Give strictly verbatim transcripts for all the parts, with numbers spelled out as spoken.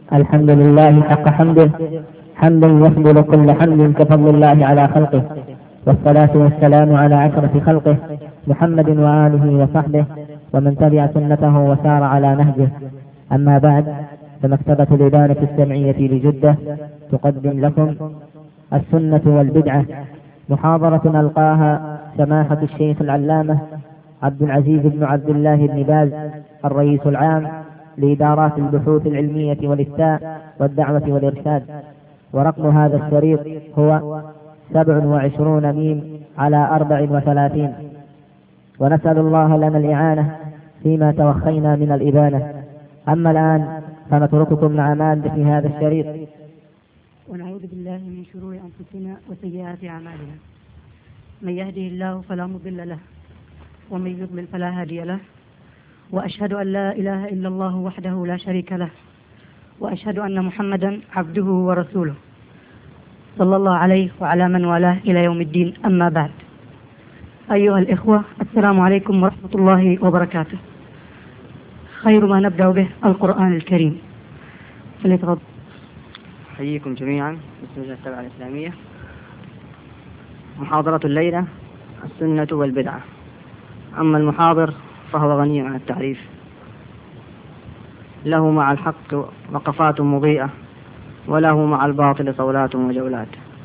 الحمد لله حق حمده، حمدا يفضل كل حمد كفضل الله على خلقه، والصلاة والسلام على أشرف خلقه محمد وآله وصحبه ومن تبع سنته وسار على نهجه. أما بعد، فمكتبة الإبانة السمعية لجدة تقدم لكم السنة والبدعة، محاضرة ألقاها سماحة الشيخ العلامة عبد العزيز بن عبد الله بن باز الرئيس العام لإدارات البحوث العلمية والإفتاء والدعوة والإرشاد، ورقم هذا الشريط هو سبع وعشرون ميم على أربع وثلاثين. ونسأل الله لنا الإعانة فيما توخينا من الإبانة. أما الآن فنترككم مع مادة في هذا الشريط. ونعوذ بالله من شرور أنفسنا وسيئات أعمالنا، من يهده الله فلا مضل له ومن يضلل فلا هادي له، وأشهد أن لا إله إلا الله وحده لا شريك له، وأشهد أن محمدا عبده ورسوله صلى الله عليه وعلى من والاه إلى يوم الدين. أما بعد، أيها الإخوة، السلام عليكم ورحمة الله وبركاته. خير ما نبدأ به القرآن الكريم، فليتفضل. حييكم جميعا بسم الله التبع الإسلامية. محاضرة الليلة السنة والبدعة. أما المحاضر فهو غني عن التعريف، له مع الحق وقفات مضيئة، وله مع الباطل صولات وجولات،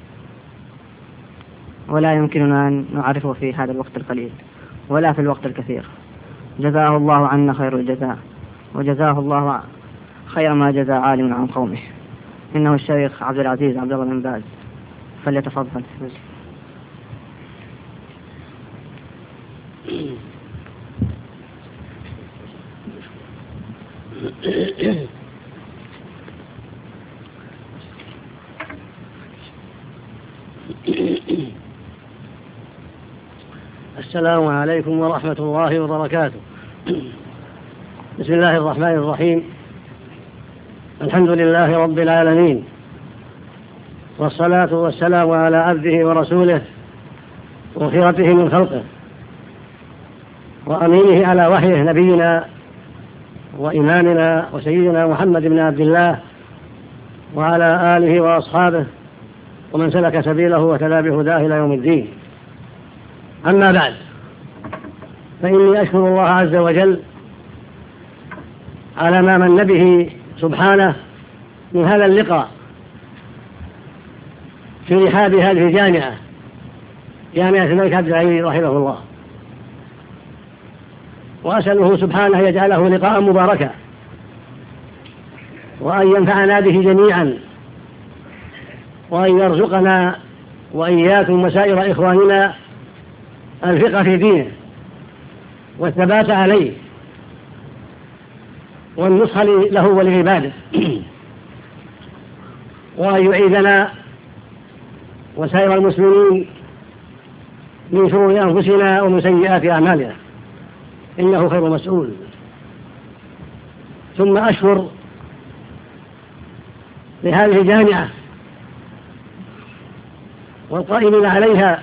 ولا يمكننا أن نعرفه في هذا الوقت القليل ولا في الوقت الكثير. جزاه الله عنا خير الجزاء، وجزاه الله خير ما جزى عالم عن قومه. إنه الشيخ عبد العزيز عبد الله بن باز، فليتفضل. السلام عليكم ورحمة الله وبركاته. بسم الله الرحمن الرحيم. الحمد لله رب العالمين، والصلاة والسلام على عبده ورسوله وخيرته من خلقه وأمينه على وحيه، نبينا وإمامنا وسيدنا محمد بن عبد الله وعلى آله وأصحابه ومن سلك سبيله وتلا بهداه إلى يوم الدين. أما بعد، فإني أشكر الله عز وجل على ما من به سبحانه من هذا اللقاء في رحاب هذه الجامعة، جامعة الملك عبد العزيز رحمه الله، وأسأله سبحانه يجعله لقاء مباركا، وأن ينفعنا به جميعا، وأن يرزقنا وإياكم وسائر إخواننا الفقه في دينه والثبات عليه والنصح له ولعباده، وأن يعيذنا وسائر المسلمين من شرور أنفسنا ومن سيئات أعمالنا، إنه خير مسؤول. ثم أشكر لهذه الجامعة والقائمين عليها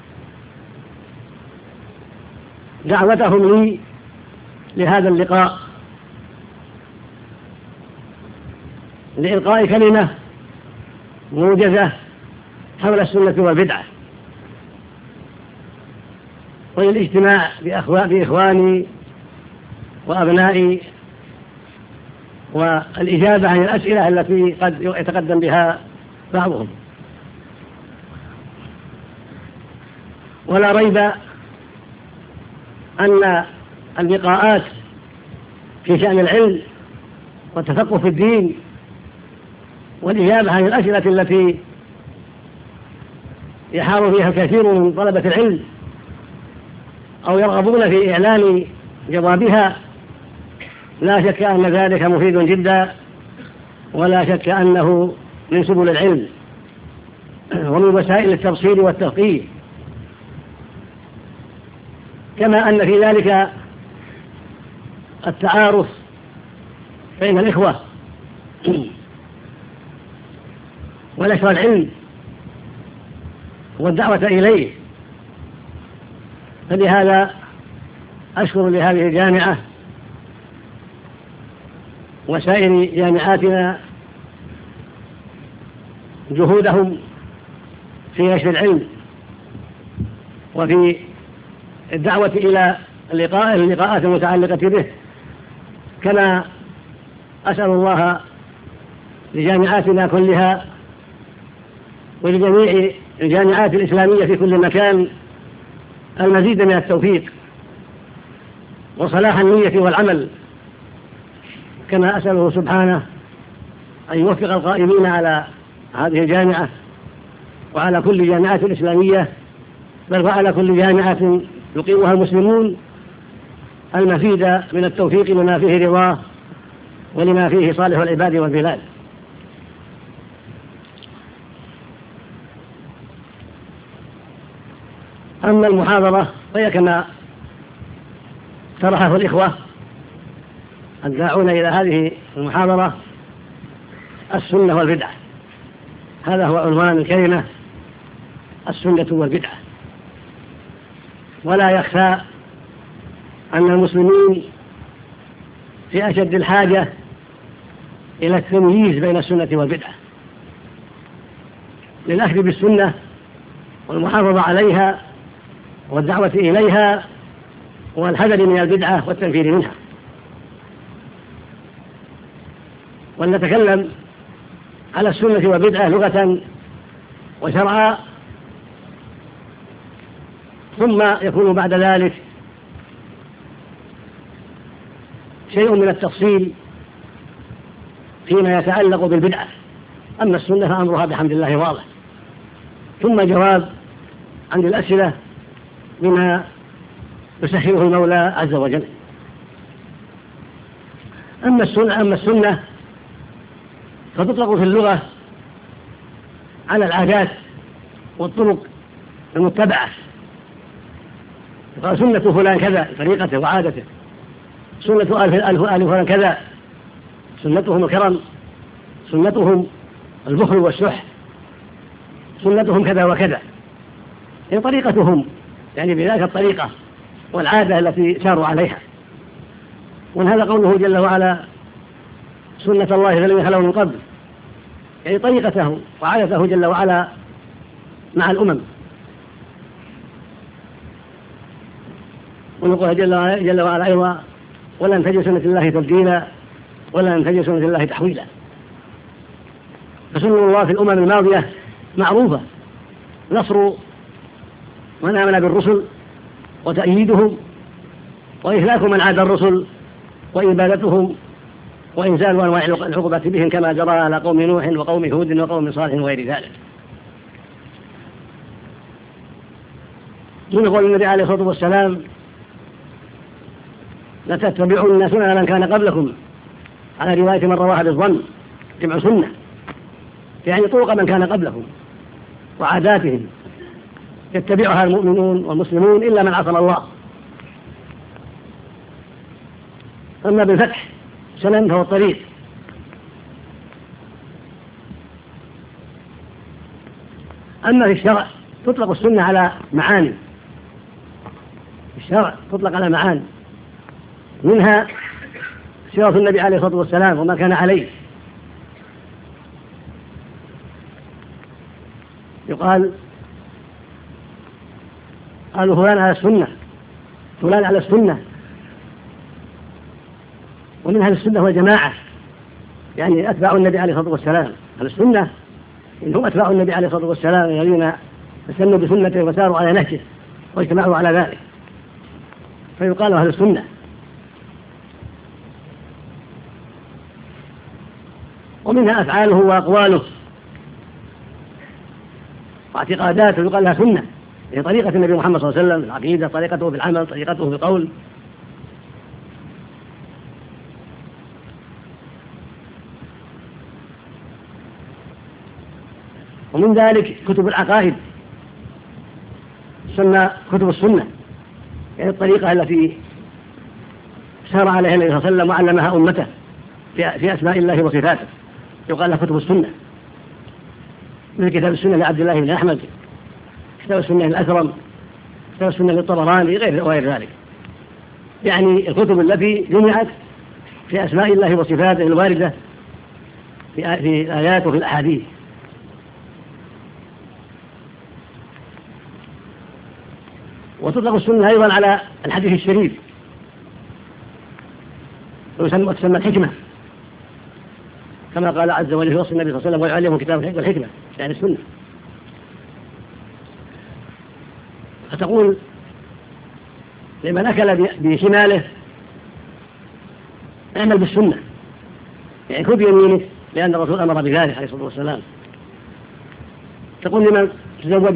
دعوتهم لي لهذا اللقاء لإلقاء كلمة موجزة حول السنة والبدعة، وللاجتماع بإخواني وأبنائي والإجابة عن الأسئلة التي قد يتقدم بها بعضهم. ولا ريب أن اللقاءات في شأن العلم والتفقه في الدين والإجابة عن الأسئلة التي يحار فيها الكثير من طلبة العلم أو يرغبون في إعلان جوابها، لا شك أن ذلك مفيد جدا، ولا شك أنه من سبل العلم ومن وسائل التبصير والتفقيه، كما أن في ذلك التعارف بين الإخوة ونشر العلم والدعوة إليه. فلهذا أشكر لهذه الجامعة وسائر جامعاتنا جهودهم في نشر العلم وفي الدعوة إلى اللقاء اللقاءات المتعلقة به، كما أسأل الله لجامعاتنا كلها ولجميع الجامعات الإسلامية في كل مكان المزيد من التوفيق وصلاح النية والعمل، كما أسأله سبحانه أن يوفق القائمين على هذه الجامعة وعلى كل جامعات الإسلامية، بل وعلى كل جامعة يقيمها المسلمون، المزيد من التوفيق لما فيه رضاه ولما فيه صالح العباد والبلاد. أما المحاضرة فهي كما طرحه الإخوة الداعون إلى هذه المحاضرة: السنة والبدعة. هذا هو عنوان الكلمة: السنة والبدعة. ولا يخفى أن المسلمين في أشد الحاجة إلى التمييز بين السنة والبدعة، للأخذ بالسنة والمحافظة عليها والدعوة إليها والحذر من البدعة والتنفير منها. ولنتكلم على السنة والبدعة لغة وشرعا، ثم يكون بعد ذلك شيء من التفصيل فيما يتعلق بالبدعة. أما السنة فأمرها بحمد الله واضح، ثم جواب عن الأسئلة بما يسهله المولى عز وجل. أما السنة, أما السنة فتطلق في اللغة على العادات والطرق المتبعة. يقال سنة فلان كذا، طريقته وعادته. سنة آل فلان كذا، سنتهم الكرم، سنتهم البخل والشح، سنتهم كذا وكذا، هي طريقتهم، يعني بذلك الطريقة والعادة التي ساروا عليها. ومن هذا قوله جل وعلا: سنة الله الذين خلوا من قبل، يعني طريقته وعادته جل وعلا مع الأمم. ونقول جل وعلا أيضا: ولن تجد سنة الله تبديلا ولن تجد سنة الله تحويلا. فسنة الله في الأمم الماضية معروفة: نصر من آمن بالرسل وتأييدهم وإهلاك من عاد الرسل وإبادتهم وإنزال أنواع العقوبة بهم، كما جرى على قوم نوح وقوم هود وقوم صالح وغير ذلك. من قول النبي عليه الصلاة والسلام: لتتبعن سنن من كان قبلكم، على رواية من رواها بالظن، جمع سنة، يعني طرق من كان قبلهم وعاداتهم يتبعها المؤمنون والمسلمون إلا من عصم الله. أما بالفتح سنن فهو الطريق. أما في الشرع تطلق السنة على معاني، الشرع تطلق على معاني، منها سيرة النبي عليه الصلاة والسلام وما كان عليه. يقال قالوا فلان على السنة، فلان على السنة. ومنها السنة والجماعة، يعني أتباع النبي عليه الصلاة والسلام. على السنة إنهم أتباع النبي عليه الصلاة والسلام الذين استنوا بسنته وساروا على نهجه واجتمعوا على ذلك، فيقال أهل السنة. ومنها أفعاله وأقواله واعتقاداته يقال لها سنة، هي طريقة النبي محمد صلى الله عليه وسلم، العقيدة، طريقته في العمل، طريقته في القول. ومن ذلك كتب العقائد تسمى كتب السنة، يعني الطريقة التي سار عليها النبي صلى الله عليه وسلم وعلمها أمته في أسماء الله وصفاته، يقال لها كتب السنة، مثل كتاب السنة لعبد الله بن أحمد، كتاب السنة للأثرم، كتاب السنة للطبراني، غير غير ذلك. يعني الكتب التي جمعت في أسماء الله وصفاته الواردة في الآيات وفي الأحاديث. وتطلق السنة أيضا على الحديث الشريف، ويسمى تسمى الحكمة، كما قال عز وجل في وصف النبي صلى الله عليه وسلم ويعلمه كتاب والحكمة، يعني السنة. فتقول لمن أكل بشماله اعمل بالسنة، يعني كل بيمينه، لأن الرسول أمر بذلك عليه الصلاة والسلام. تقول لمن تزوج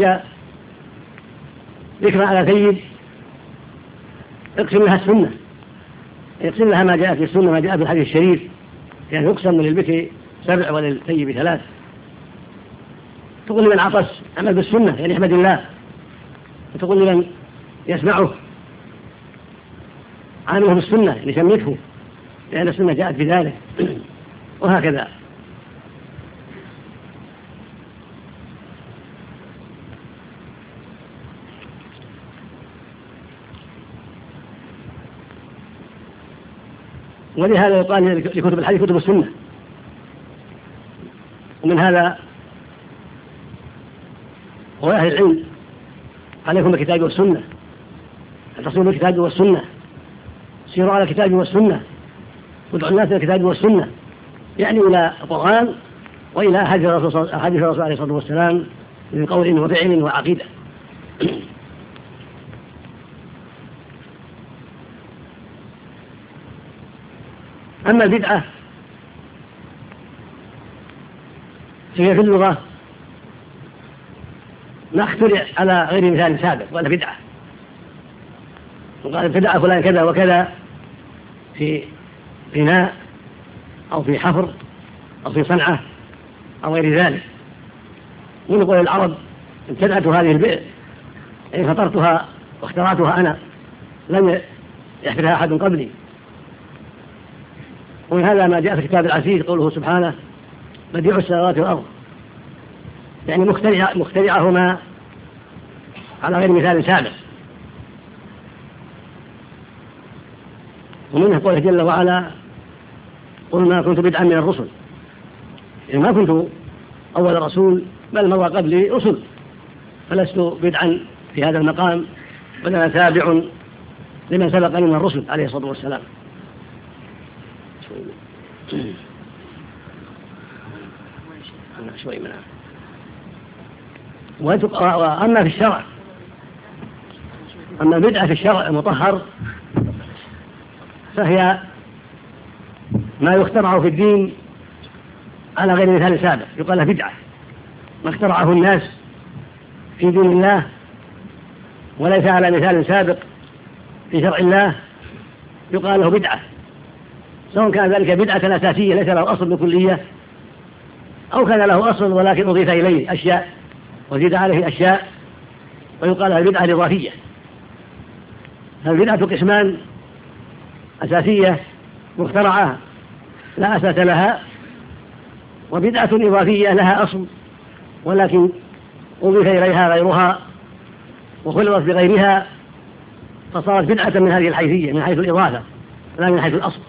ذكر على ثيب اقسم لها السنة، اقسم لها ما جاء في السنة، ما جاء في الحديث الشريف، يعني يقسم للبكر سبع وللثيب ثلاث. تقول لمن عطس اعمل بالسنة، يعني احمد الله. وتقول لمن يسمعه عامله بالسنة، يعني شمته، لأن السنة جاءت بذلك. وهكذا. ولهذا يقال لكتب الحديث كتب السنة. ومن هذا هو أهل العلم عليكم بالكتاب والسنة، اتصلوا بالكتاب والسنة، سيروا على الكتاب والسنة، وادعوا الناس إلى الكتاب والسنة، يعني إلى القرآن وإلى حديث الرسول عليه الصلاة والسلام من قول وفعل وعقيدة. أما البدعة فهي في اللغة ما اخترع على غير مثال سابق ولا بدعة، وقال ابتدع فلان كذا وكذا في بناء أو في حفر أو في صنعة أو غير ذلك. من قول العرب ابتدعت هذه البئر، يعني فطرتها واخترعتها أنا، لم يحفرها أحد قبلي. ومن هذا ما جاء في الكتاب العزيز قوله سبحانه بديع السماوات والأرض، يعني مخترع مخترعهما على غير مثال سابق. ومنه قوله جل وعلا قل ما كنت بدعا من الرسل، يعني ما كنت أول رسول بل مضى قبلي رسل، فلست بدعا في هذا المقام، بل أنا تابع لمن سبقني من الرسل عليه الصلاة والسلام. شوي منها. وأما في الشرع، أما البدعة في الشرع المطهر فهي ما يخترع في الدين على غير مثال سابق، يقال له بدعة. ما اخترعه الناس في دين الله وليس على مثال سابق في شرع الله يقال له بدعة، سواء كان ذلك بدعة أساسية ليس له أصل بكلية، أو كان له أصل ولكن أضيف إليه أشياء وزيد عليه أشياء، ويقال له البدعة الإضافية. فالبدعة قسمان: أساسية مخترعة لا أساس لها، وبدعة إضافية لها أصل ولكن أضيف إليها غيرها وخلطت بغيرها فصارت بدعة من هذه الحيثية، من حيث الإضافة لا من حيث الأصل.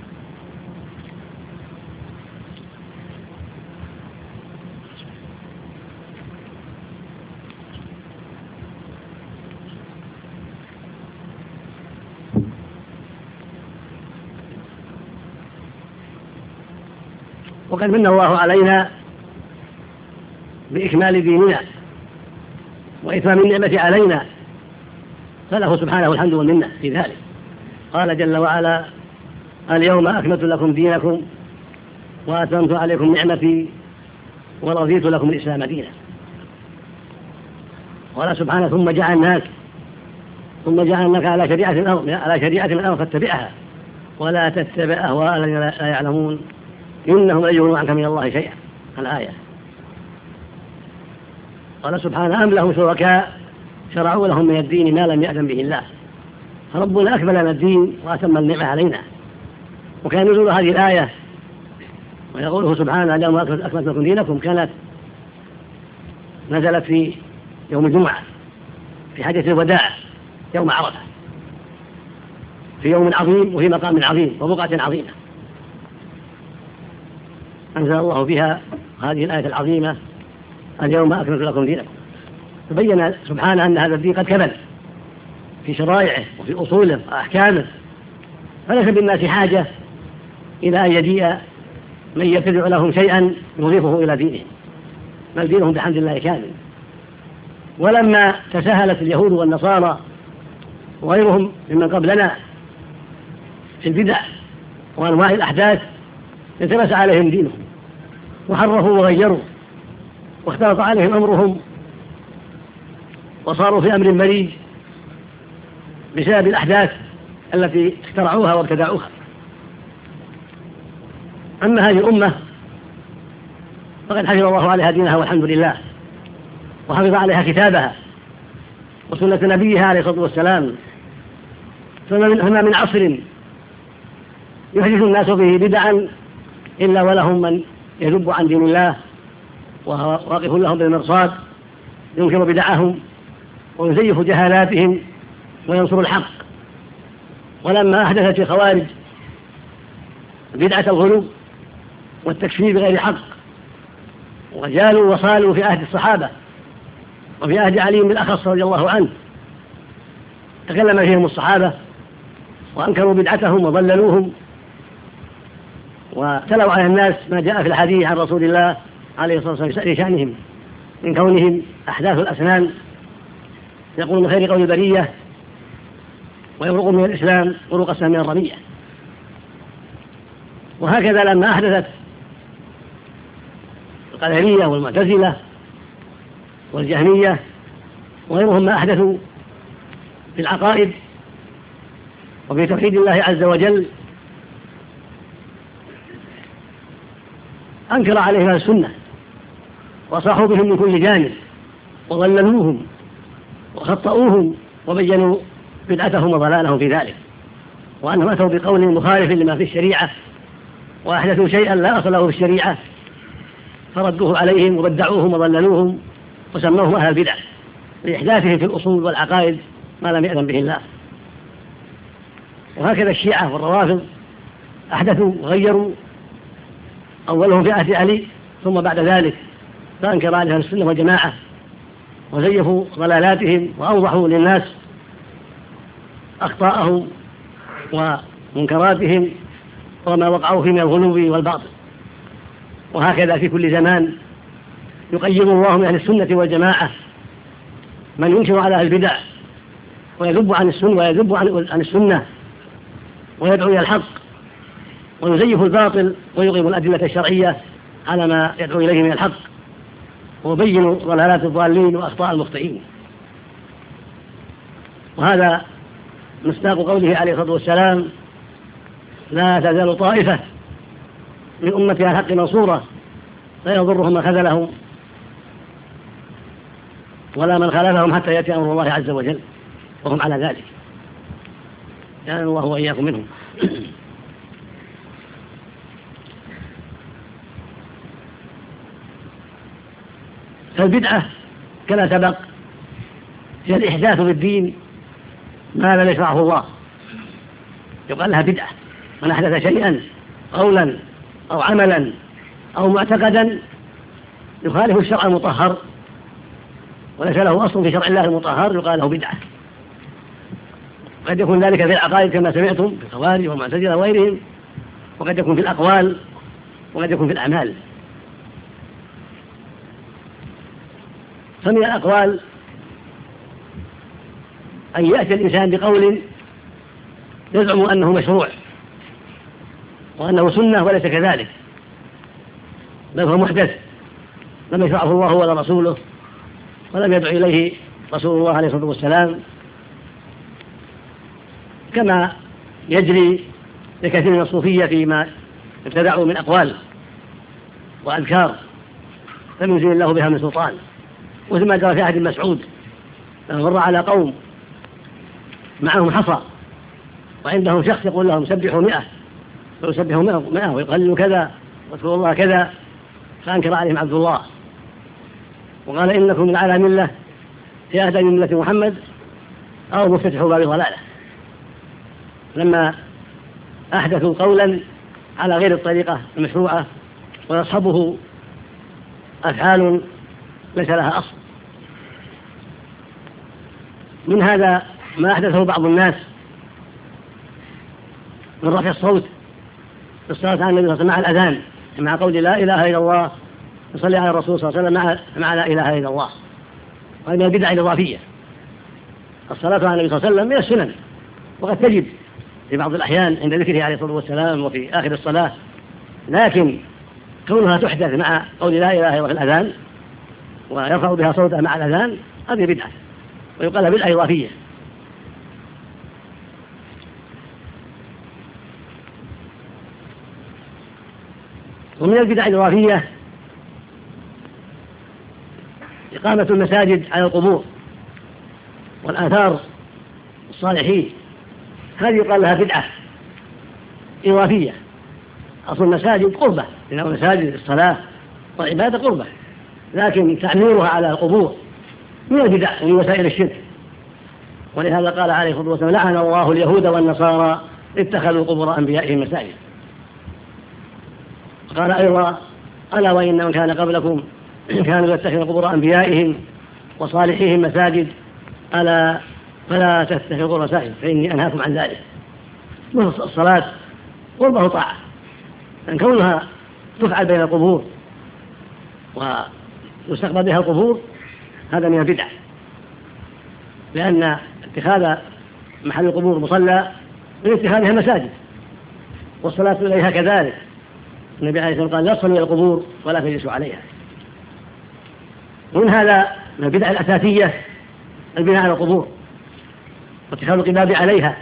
وقد من الله علينا بإكمال ديننا وإتمام النعمة علينا، فله سبحانه الحمد والمنة في ذلك. قال جل وعلا: اليوم أكملت لكم دينكم وأتممت عليكم نعمتي ورضيت لكم الإسلام دينا. قال سبحانه: ثم جعلناك ثم جعلناك على شريعة الأمر على شريعة الأمر فاتبعها ولا تتبع أهواء الذين لا يعلمون إنهم لن يغنوا عنك من الله شيئا. الآية. قال سبحانه: أم لهم شركاء شرعوا لهم من الدين ما لم يأذن به الله. فربنا أكمل لنا الدين وأتم النعمة علينا. وكان نزول هذه الآية ويقوله سبحانه: اليوم أكملت لكم دينكم كانت نزلت في يوم الجمعة في حجة الوداع يوم عرفة، في يوم عظيم وفي مقام عظيم وبقعة عظيمة، أنزل الله فيها هذه الآية العظيمة: اليوم أكملت لكم دينكم. تبين سبحانه أن هذا الدين قد كمل في شرائعه وفي أصوله وأحكامه، فليس بالناس حاجة إلى أن يجيء من يبتدع لهم شيئا يضيفه إلى دينهم، بل دينهم بحمد الله كامل. ولما تساهلت اليهود والنصارى وغيرهم ممن قبلنا في البدع وأنواع الأحداث، التبس عليهم دينهم وحرفوا وغيروا واختلط عليهم أمرهم وصاروا في أمر مريج بسبب الأحداث التي اخترعوها وابتدعوها. أما هذه الأمة فقد حفظ الله عليها دينها والحمد لله، وحفظ عليها كتابها وسنة نبيها عليه الصلاة والسلام، فما من عصر يحدث الناس فيه بدعا إلا ولهم من يذب عن دين الله وواقف لهم بالمرصاد ينكر بدعهم ويزيف جهالاتهم وينصر الحق. ولما أحدثت الخوارج بدعة الغلو والتكفير بغير حق وجالوا وصالوا في عهد الصحابة وفي عهد علي بالأخص رضي الله عنه، تكلم فيهم الصحابة وأنكروا بدعتهم وضللوهم وتلوا على الناس ما جاء في الحديث عن رسول الله عليه الصلاة والسلام في شأنهم من كونهم أحداث الأسنان، يقول من خير قول البرية ويبرق من الإسلام بروق السهم من الربيع. وهكذا لما أحدثت القدرية والمعتزلة والجهمية وغيرهم ما أحدثوا في العقائد وفي توحيد الله عز وجل، أنكر عليهم السنة وصاحوا بهم من كل جانب وضللوهم وخطأوهم وبينوا بدعتهم وضلالهم في ذلك، وأنهم أتوا بقول مخالف لما في الشريعة وأحدثوا شيئا لا أصل له في الشريعة فردوه عليهم وبدعوهم وضللوهم وسموهم أهل البدع لإحداثهم في الأصول والعقائد ما لم يأذن به الله. وهكذا الشيعة والروافض أحدثوا وغيروا، أولهم في عهد علي ثم بعد ذلك فأنكر عليهم السنة والجماعة وزيفوا ضلالاتهم وأوضحوا للناس أخطاءهم ومنكراتهم وما وقعوا فيه من الغلو والباطل. وهكذا في كل زمان يقيم الله من أهل السنة والجماعة من ينكر على أهل البدع ويذب عن السنة ويذب عن السنة ويدعو إلى الحق ويزيف الباطل ويقيم الأدلة الشرعية على ما يدعو إليه من الحق ويبين ضلالات الضالين وأخطاء المخطئين. وهذا مصداق قوله عليه الصلاة والسلام: لا تزال طائفة من أمتي على الحق منصورة لا يضرهم من خذلهم ولا من خالفهم حتى يأتي أمر الله عز وجل وهم على ذلك، يعني الله وإياكم منهم. فالبدعة كما سبق هي الإحداث بالدين ما لم يشرعه الله، يقال لها بدعة. من أحدث شيئا قولا أو عملا أو معتقدا يخالف الشرع المطهر وليس له أصل في شرع الله المطهر يقال له بدعة. قد يكون ذلك في العقائد كما سمعتم في الخوارج والمعتزلة وغيرهم، وقد يكون في الأقوال وقد يكون في الأعمال. فمن الأقوال أن يأتي الإنسان بقول يزعم أنه مشروع وأنه سنة وليس كذلك، بل هو محدث لم يشرعه الله ولا رسوله ولم يدعو إليه رسول الله عليه الصلاة والسلام، كما يجري لكثير من الصوفية فيما ابتدعوا من أقوال وأذكار لم ينزل الله بها من سلطان. وثم ما جرى في عهد مسعود لما مر على قوم معهم حصى وعندهم شخص يقول لهم سبحوا مئة ويسبحوا مئة ويقلوا كذا واذكروا الله كذا، فأنكر عليهم عبد الله وقال إنكم على ملة في أهدى من ملة محمد أو مفتتحوا باب ضلالة، لما أحدثوا قولا على غير الطريقة المشروعة ويصحبه أفعال ليس لها أصل. من هذا ما أحدثه بعض الناس من رفع الصوت في الصلاة على النبي صلى الله عليه وسلم مع الأذان، مع قول لا إله إلا الله، يصلي على الرسول صلى الله عليه وسلم مع, مع لا إله إلا الله. وهذه من البدع الإضافية. الصلاة على النبي صلى الله عليه وسلم من السنن، وقد تجب في بعض الأحيان عند ذكره عليه الصلاة والسلام وفي آخر الصلاة، لكن كونها تحدث مع قول لا إله إلا الله في الأذان ويرفع بها صوته مع الأذان هذه بدعة، ويقال بدعة إضافية. ومن البدع الإضافية إقامة المساجد على القبور والآثار الصالحين، هذه يقال لها بدعة إضافية. أصل المساجد قربة، لأن المساجد الصلاة والعبادة قربة، لكن تعميرها على القبور من البدع ومن وسائل الشرك. ولهذا قال عليه الصلاة والسلام لعن الله اليهود والنصارى اتخذوا قبور أنبيائهم مساجد. قال أيضا ألا وإن من كان قبلكم كانوا يتخذوا قبور أنبيائهم وصالحيهم مساجد ألا فلا تتخذوا قبور مساجد فإني أنهاكم عن ذلك. الصلاة قربه طاعة، أن كونها تفعل بين القبور ويستقبل بها القبور هذا من البدع، لأن اتخاذ محل القبور مصلى من اتخاذها مساجد، والصلاة إليها كذلك. النبي عليه الصلاة والسلام قال لا تصلوا إلى القبور ولا تجلسوا عليها. ومن هذا من البدع الأساسية البناء على القبور واتخاذ القباب عليها،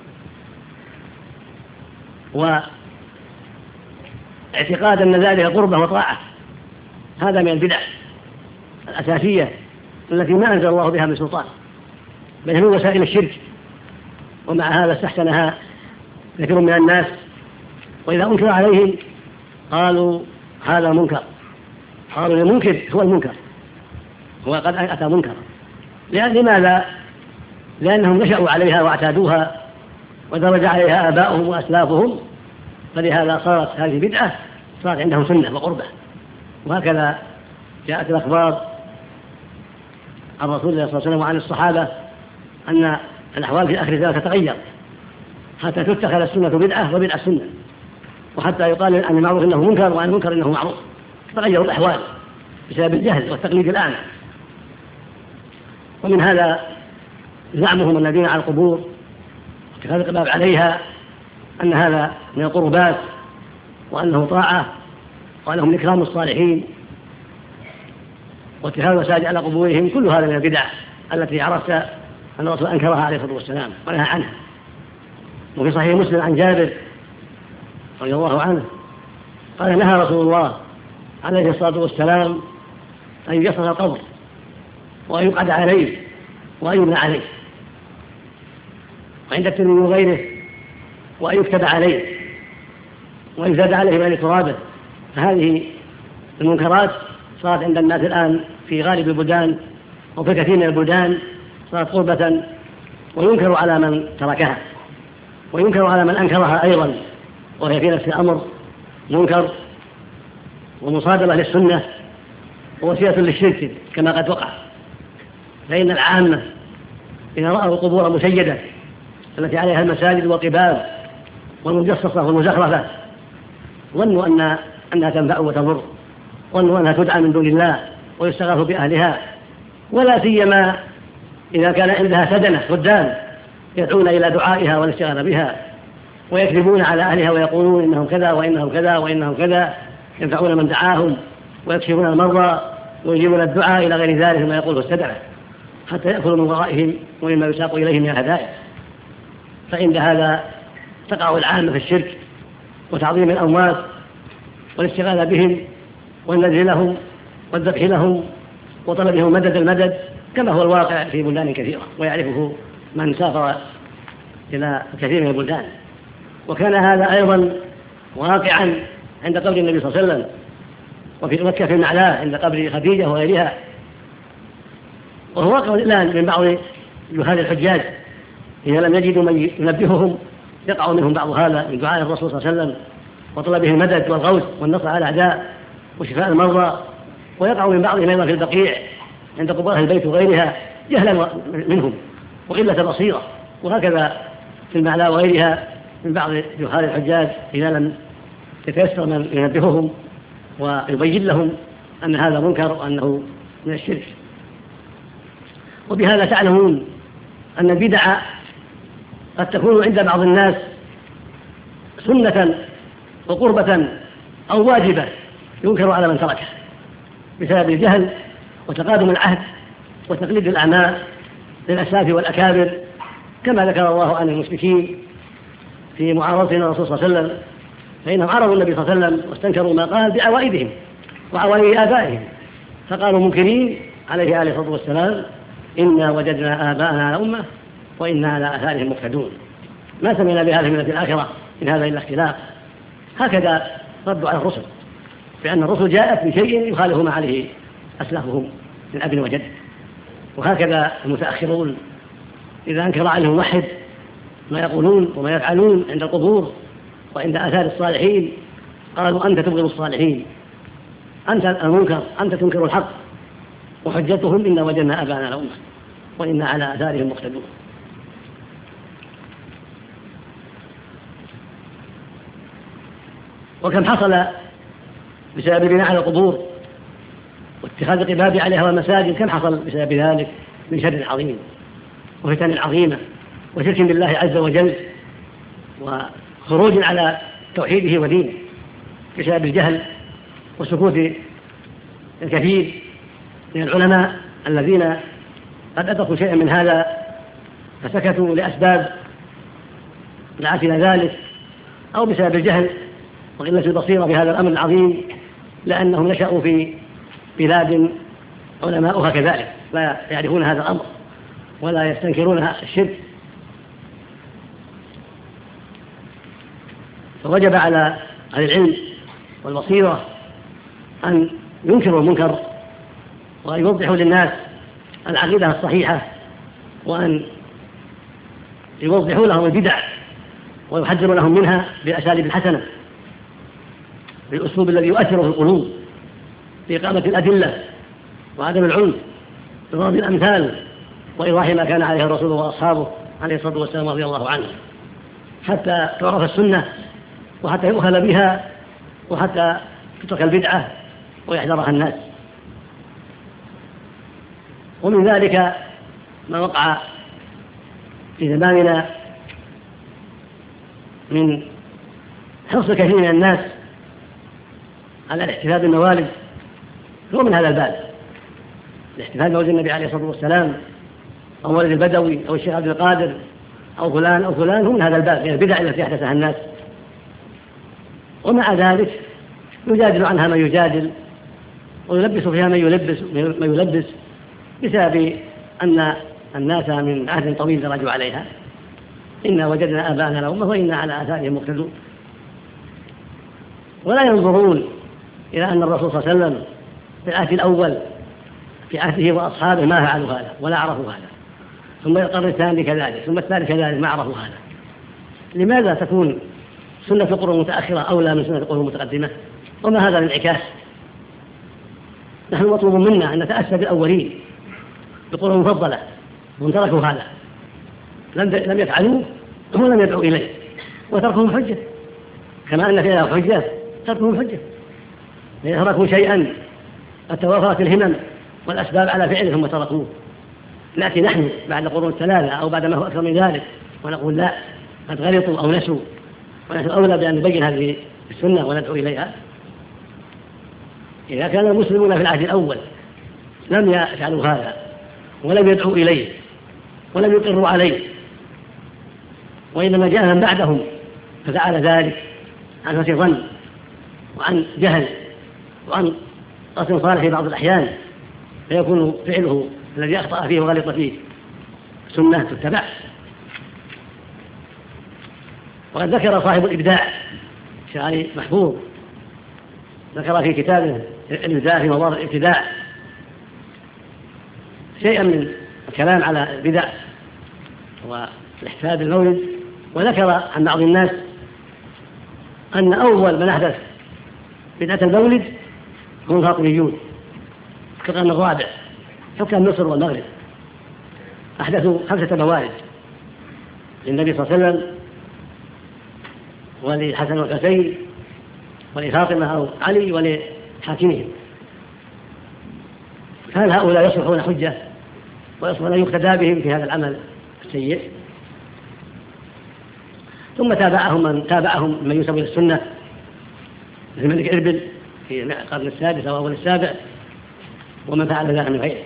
واعتقاد أن ذلك قربة وطاعة، هذا من البدع الأساسية التي ما أنزل الله بها من سلطان، بل هي من وسائل الشرك. ومع هذا استحسنها كثير من الناس، وإذا أنكر عليهم قالوا هذا منكر. قالوا المنكر هو المنكر، هو قد أتى منكر. لأن لماذا؟ لأنهم نشأوا عليها واعتادوها ودرج عليها آباؤهم وأسلافهم، فلهذا صارت هذه بدعة، صارت عندهم سنة وقربة. وهكذا جاءت الأخبار عن رسول الله صلى الله عليه وسلم وعن الصحابة أن الأحوال في آخر الزمان تتغير حتى تتخذ السنة بدعة وبدعة السنة، وحتى يقال أن المعروف إنه منكر وأن المنكر إنه معروف. تغير الأحوال بسبب الجهل والتقليد الآن. ومن هذا زعمهم الذين على القبور واتخاذ القباب عليها أن هذا من القربات وأنه طاعة وأنه من إكرام الصالحين، واتخاذ المساجد على قبورهم كل هذا من البدع التي عرفت أن الرسول أنكرها عليه الصلاة والسلام ونهى عنها. وفي صحيح مسلم عن جابر رضي الله عنه قال نهى رسول الله عليه الصلاة والسلام أن يجسس القبر وأن يقعد عليه وأن يبنى عليه، وعند الترمذي وغيره وأن يكتب عليه وأن يزاد عليه من ترابه. فهذه المنكرات صارت عند الناس الآن في غالب البلدان وفي كثير من البلدان صارت قربة، وينكر على من تركها وينكر على من أنكرها أيضا، وهي في نفس الأمر منكر ومصادرة للسنة ووسيلة للشرك كما قد وقع. فإن العامة إذا رأوا القبور مسيدة التي عليها المساجد والقباب والمجصصة والمزخرفة ظنوا أن أنها تنفع وتضر، ظنوا أنها تدعى من دون الله ويستغاث بأهلها، ولا سيما إذا كان عندها سدنة خدام يدعون إلى دعائها والاستغاثة بها ويكذبون على أهلها ويقولون إنهم كذا وإنهم كذا وإنهم كذا، ينفعون من دعاهم ويكشفون المرضى ويجيبون الدعاء إلى غير ذلك ما يقوله السدنة حتى يأكلوا من ورائهم ومما يساق إليهم من الهدايا. فعند هذا تقع العامة في الشرك وتعظيم الأموات والاستغاثة بهم والنذر لهم والذبح لهم وطلبهم مدد المدد، كما هو الواقع في بلدان كثيرة ويعرفه من سافر إلى كثير من البلدان. وكان هذا أيضا واقعا عند قبر النبي صلى الله عليه وسلم، وفي مكة في المعلاة عند قبر خديجة وغيرها. وهو واقع الآن من بعض جهال الحجاج إذا لم يجدوا من ينبههم يقع منهم بعض هذا من دعاء الرسول صلى الله عليه وسلم وطلبه المدد والغوث والنصر على الأعداء وشفاء المرضى، ويقع من بعضهم أيضا في البقيع عند قبور أهل البيت وغيرها جهلا منهم وقلة بصيرة. وهكذا في المعلى وغيرها من بعض جهال الحجاج إذا لم يتيسر من ينبههم ويبين لهم أن هذا منكر وأنه من الشرك. وبهذا تعلمون أن البدع قد تكون عند بعض الناس سنة وقربة أو واجبة ينكر على من تركه بسبب الجهل وتقادم العهد وتقليد الأعمال للأسلاف والأكابر، كما ذكر الله عن المشركين في معارضتنا الرسول صلى الله عليه وسلم، فإنهم عرضوا النبي صلى الله عليه وسلم واستنكروا ما قال بعوائدهم وعوائد آبائهم، فقالوا منكرين عليه عليه الصلاة والسلام: إنا وجدنا آباءنا على أمة وإنا على آثارهم مقتدون، ما سمعنا بهذه الملة الآخرة إن هذا إلا اختلاف. هكذا ردوا على الرسل بأن الرسل جاءت بشيء يخالف ما عليه أسلافهم من أب وجد. وهكذا المتأخرون إذا أنكر عليهم موحد ما يقولون وما يفعلون عند القبور وعند آثار الصالحين قالوا: أنت تبغض الصالحين، أنت المنكر، أنت تنكر الحق. وحجتهم: إنا وجدنا آباءنا على أمة وإنا على آثارهم مقتدون. وكم حصل بسبب البناء على القبور واتخاذ القباب عليها والمساجد، كم حصل بسبب ذلك من شر عظيم وفتن عظيمة وشرك بالله عز وجل وخروج على توحيده ودينه بسبب الجهل وسكوت الكثير من العلماء الذين قد أدركوا شيئا من هذا فسكتوا لأسباب دعت إلى ذلك، أو بسبب الجهل وقلة البصيرة بهذا الأمر العظيم، لأنهم نشأوا في بلاد علماؤها كذلك لا يعرفون هذا الأمر ولا يستنكرون الشرك. فوجب على أهل العلم والبصيرة أن ينكروا المنكر وأن يوضحوا للناس العقيدة الصحيحة وأن يوضحوا لهم البدع ويحذروا لهم منها بالأساليب الحسنة، بالأسلوب الذي يؤثر في القلوب، بإقامة الأدلة وعدم العنف، بضرب الأمثال وإيضاح ما كان عليه الرسول وأصحابه عليه الصلاة والسلام رضي الله عنه، حتى تعرف السنة وحتى يؤخذ بها وحتى تترك البدعة ويحذرها الناس. ومن ذلك ما وقع في زماننا من حرص كثير من الناس على الاحتفال بالموالد، هو من هذا الباب، الاحتفال بمولد النبي عليه الصلاة والسلام أو مولد البدوي أو الشيخ عبد القادر أو فلان أو فلان، هم من هذا الباب من البدع التي أحدثها الناس. ومع ذلك يجادل عنها من يجادل ويلبس فيها من يلبس, من يلبس بسبب أن الناس من عهد طويل درجوا عليها: إنا وجدنا آباءنا على أمة وإنا على آثارهم مقتدون. ولا ينظرون إلى أن الرسول صلى الله عليه وسلم في العهد الأول في عهده وأصحابه ما فعلوا هذا ولا عرفوا هذا، ثم القرن الثاني كذلك، ثم الثالث كذلك ما عرفوا هذا. لماذا تكون سنة القرون المتأخرة أولى من سنة القرون المتقدمة؟ وما هذا الانعكاس؟ نحن مطلوب منا أن نتأسى بالأولين بالقرون المفضلة، وهم تركوا هذا، لم يفعلوه هم لم يدعوا إليه، وتركهم حجة، كما أن فيها حجة تركهم حجة. إذا تركوا شيئا قد توافرت الهمم والأسباب على فعله ثم تركوه، نأتي نحن بعد قرون ثلاثة أو بعد ما هو أكثر من ذلك ونقول: لا، قد غلطوا أو نسوا، ونحن أولى بأن نبين هذه السنة وندعو إليها. إذا كان المسلمون في العهد الأول لم يفعلوا هذا ولم يدعوا إليه ولم يقروا عليه، وإنما جاء من بعدهم ففعل ذلك عن حسن ظن وعن جهل وعن قصد صالح في بعض الأحيان، فيكون فعله الذي أخطأ فيه وغلط فيه سنة تتبع. وقد ذكر صاحب الإبداع شاعر محفوظ ذكر في كتابه الإبداع في مواضع الابتداع شيئا من الكلام على البدع والاحتفال بالمولد، وذكر عن بعض الناس أن أول من أحدث بدعة المولد هم الفاطميون في القرن الرابع، حكام مصر والمغرب، أحدثوا خمسة موالد للنبي صلى الله عليه وسلم وللحسن والحسين ولفاطمة أو علي ولحاكمهم. كان هؤلاء يصلحون حجة ويصلحون أن يقتدى بهم في هذا العمل السيء. ثم تابعهم من تابعهم من ينسب إلى السنة مثل ملك إربل في القرن السادس أو أول السابع ومن فعل ذلك من غيره.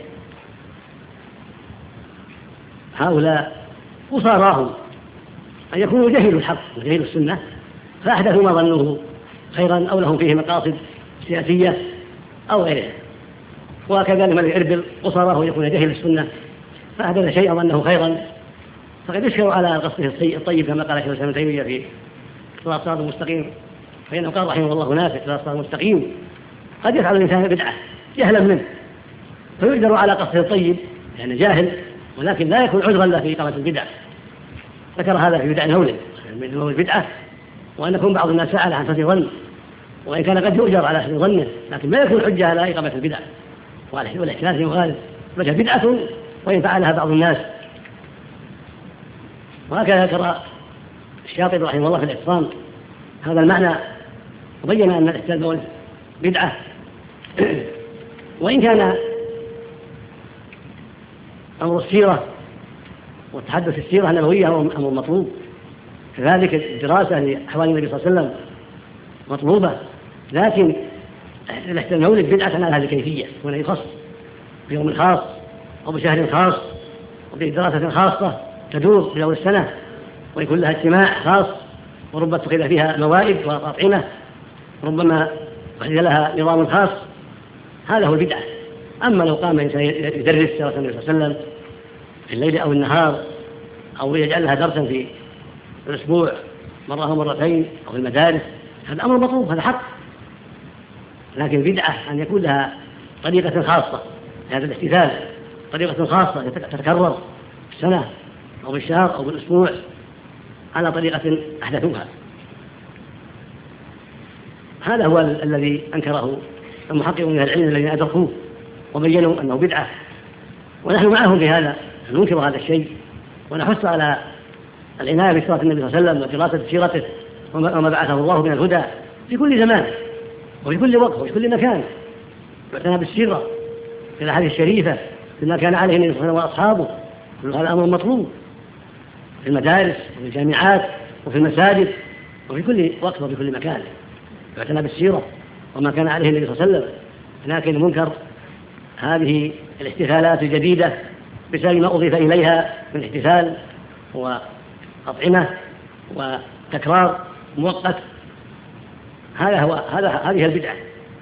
هؤلاء وصاراهم أن يكونوا جهلوا الحق وجهلوا السنة فأحدثوا ما ظنوه خيرا أو لهم فيه مقاصد سياسية أو غيرها. وكذلك ملك إربل وصاراه أن يكون جهل السنة فأحدث شيئا ظنه خيرا فقد يشكر على قصده الطيب كما قال شيخ الإسلام ابن تيمية في الصراط المستقيم، فإنه قال رحمه الله هناك في الصراط المستقيم قد يفعل الإنسان بدعة جهلا منه فيقدر على قصده الطيب يعني جاهل ولكن لا يكون عذرا له في إقامة البدع. ذكر هذا في بدع المولد من المولد بدعة، وأن يكون بعض الناس سأل عن حسن ظن وإن كان قد يؤجر على حسن ظنه لكن ما يكون حجة على إقامة البدع والاحتلال يغالب بل بدعة وإن فعلها بعض الناس. وهكذا ذكر الشاطبي رحمه الله في الاعتصام هذا المعنى وبين أن الاحتلال بدعة وإن كان أمر السيرة والتحدث السيرة النبوية هو أمر مطلوب، كذلك الدراسة لأحوال النبي صلى الله عليه وسلم مطلوبة، لكن المولد بدعة على هذه الكيفية وأن يخص بيوم خاص أو بشهر خاص وبدراسة خاصة تدور في أول السنة ويكون لها اجتماع خاص وربما اتخذ فيها موائد وأطعمة ربما أخذ لها نظام خاص. هذا هو البدعة. أما لو قام إنسان يدرس سيرة النبي صلى الله عليه وسلم في الليل أو النهار أو يجعل لها درسا في الأسبوع مرة أو مرتين أو في المدارس هذا أمر مطلوب، هذا حق، لكن البدعة أن يكون لها طريقة خاصة هذا الاحتفال طريقة خاصة تتكرر في السنة أو في الشهر أو في الأسبوع على طريقة أحدثوها. هذا هو الذي أنكره المحققون من العلم الذين أدركوه وبينوا أنه بدعة، ونحن معهم في هذا ننكر هذا الشيء ونحث على العناية بسيرة النبي صلى الله عليه وسلم ودراسة سيرته وما بعثه الله من الهدى في كل زمان وفي كل وقت وفي كل مكان، يعتنى بالسيرة في الأحاديث الشريفة بما كان عليه النبي صلى الله عليه وسلم وأصحابه. كل هذا أمر مطلوب في المدارس وفي الجامعات وفي المساجد وفي كل وقت وفي كل مكان، يعتنى بالسيرة وما كان عليه النبي صلى الله عليه وسلم. لكن المنكر هذه الاحتفالات الجديدة بسبب ما أضيف إليها من احتفال وأطعمة وتكرار مؤقت، هذا هو هذا هذه البدعة.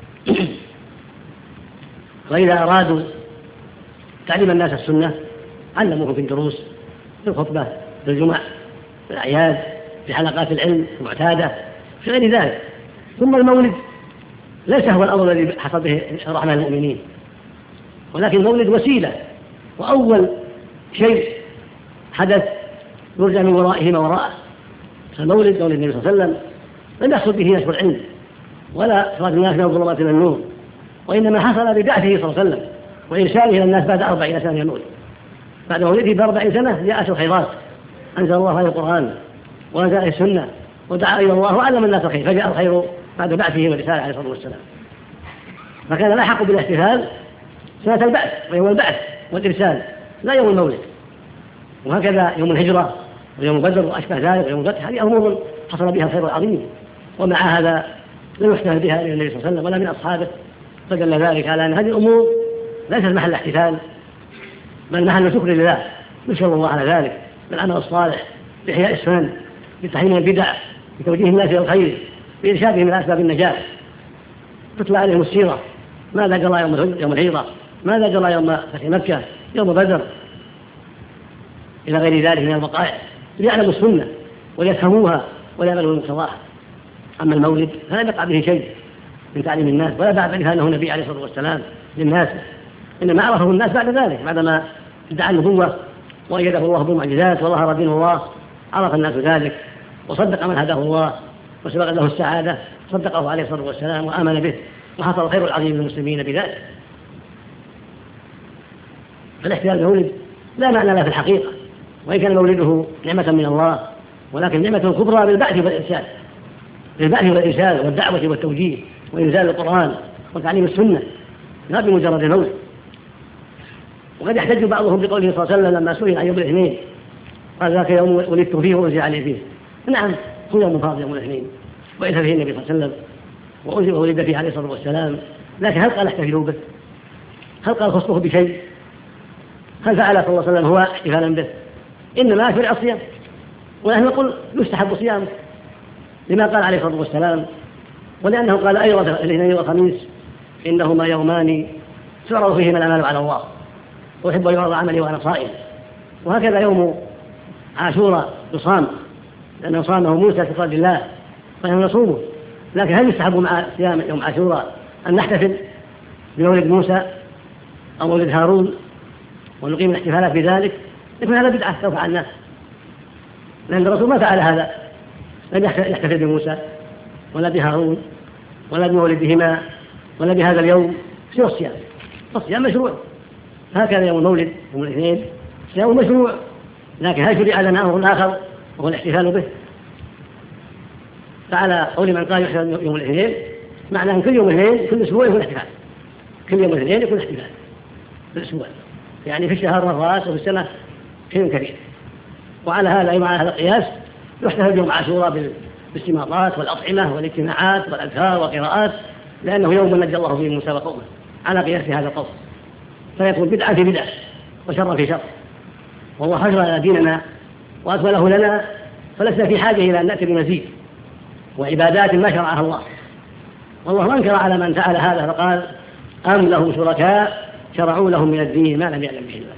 وإذا أرادوا تعليم الناس السنة علموه في الدروس في الخطبة في الجمع في الأعياد في حلقات العلم المعتادة في غير ذلك. ثم المولد ليس هو الأمر الذي حصل به رحمة المؤمنين، ولكن المولد وسيلة وأول شيء حدث يرجع من ورائه ما وراءه. المولد مولد النبي صلى الله عليه وسلم لم يحصل به نشر العلم ولا إخراج الناس من الظلمات إلى النور، وإنما حصل ببعثه صلى الله عليه وسلم وإرساله إلى الناس بعد أربعين سنة يموت. بعد مولده بأربعين سنة جاءت الخيرات، أنزل الله عليه القرآن وأنزل عليه السنة ودعا إلى الله وعلم الناس الخير، فجاء الخير بعد بعثه والرسالة عليه الصلاة والسلام. فكان لا حق بالاحتفال سنة البعث ويوم البعث والإرسال لا يوم المولد. وهكذا يوم الهجرة ويوم بدر وأشبه ذلك ويوم الفتح، هذه أمور حصل بها الخير العظيم، ومع هذا لم يحتفل بها من النبي صلى الله عليه وسلم ولا من أصحابه، فدل ذلك على أن هذه الأمور ليست محل احتفال بل محل شكر لله، نشكر الله على ذلك بالعمل الصالح بإحياء السنن بتحريم البدع بتوجيه الناس إلى الخير بإرشادهم إلى أسباب النجاة. تتلى عليهم السيرة ماذا جرى يوم يوم الهجرة، ماذا جرى يوم فتح مكة، يوم بدر إلى غير ذلك من الوقائع ليعلموا السنة وليفهموها ويعملوا بمقتضاها. أما المولد فلا يقع به شيء من تعليم الناس ولا بعد ذلك أنه نبي عليه الصلاة والسلام للناس، إنما عرفه الناس بعد ذلك بعدما ادعى النبوة وأيده الله بالمعجزات وظهر دين الله، عرف الناس ذلك وصدق من هداه الله وسبق له السعادة، صدقه عليه الصلاة والسلام وآمن به وحصل الخير العظيم للمسلمين بذلك. فالاحتفال بالمولد لا معنى له في الحقيقة، وإن كان مولده نعمة من الله، ولكن نعمة كبرى بالبعث والإرسال، بالبعث والإرسال والدعوة والتوجيه وإنزال القرآن وتعليم السنة، لا بمجرد المولد. وقد يحتج بعضهم بقوله صلى الله عليه وسلم لما سئل عن يوم الاثنين قال ذاك يوم ولدت فيه وأنزل علي فيه. نعم هو يوم فاضل يوم الاثنين وإذا فيه النبي صلى الله عليه وسلم وأنزل وولد فيه عليه الصلاة والسلام، لكن هل قال احتفلوا به؟ هل قال خصوه بشيء؟ هل فعل صلى الله عليه وسلم هو احتفالا به؟ إنما شرع الصيام، ونحن نقول يستحب صيامه لما قال عليه الصلاة والسلام، ولأنه قال أيضا الاثنين والخميس إنهما يومان تعرض فيهما الأعمال على الله وأحب أن يعرض عملي وأنا صائم. وهكذا يوم عاشوراء يصام لأنه صامه موسى في قول الله فنحن نصومه، لكن هل يستحب مع صيام يوم عاشوراء أن نحتفل بمولد موسى أو مولد هارون ونقيم الاحتفالات بذلك؟ يكون هذا بدعة لو فعلناه، لأن الرسول ما فعل هذا، لم يحتفل بموسى ولا بهارون ولا بمولدهما ولا بهذا اليوم سوى الصيام، فالصيام مشروع. هكذا يوم المولد يوم الاثنين صيام مشروع، لكن هل شرع لنا أمر آخر وهو الاحتفال به؟ فعلى قول من قال يحتفل يوم الاثنين معنى أن كل يوم الاثنين كل أسبوع يكون احتفال، كل يوم الاثنين يكون احتفال في الأسبوع، يعني في الشهر مرات وفي السنة شيء كبير. وعلى هذا مع هذا القياس يحتفل يوم عاشوراء بالاستماطات والأطعمة والاجتماعات والأذكار والقراءات، لأنه يوم نجى الله فيه موسى وقومه، على قياس هذا القول، فيكون بدعة في بدعة وشر في شر. والله حجر ديننا وأكمله لنا، فلسنا في حاجة إلى أن نأتي بمزيد وعبادات ما شرعها الله. والله أنكر على من فعل هذا فقال أم له شركاء شرعوا لهم من الدين ما لم يعلم به الله.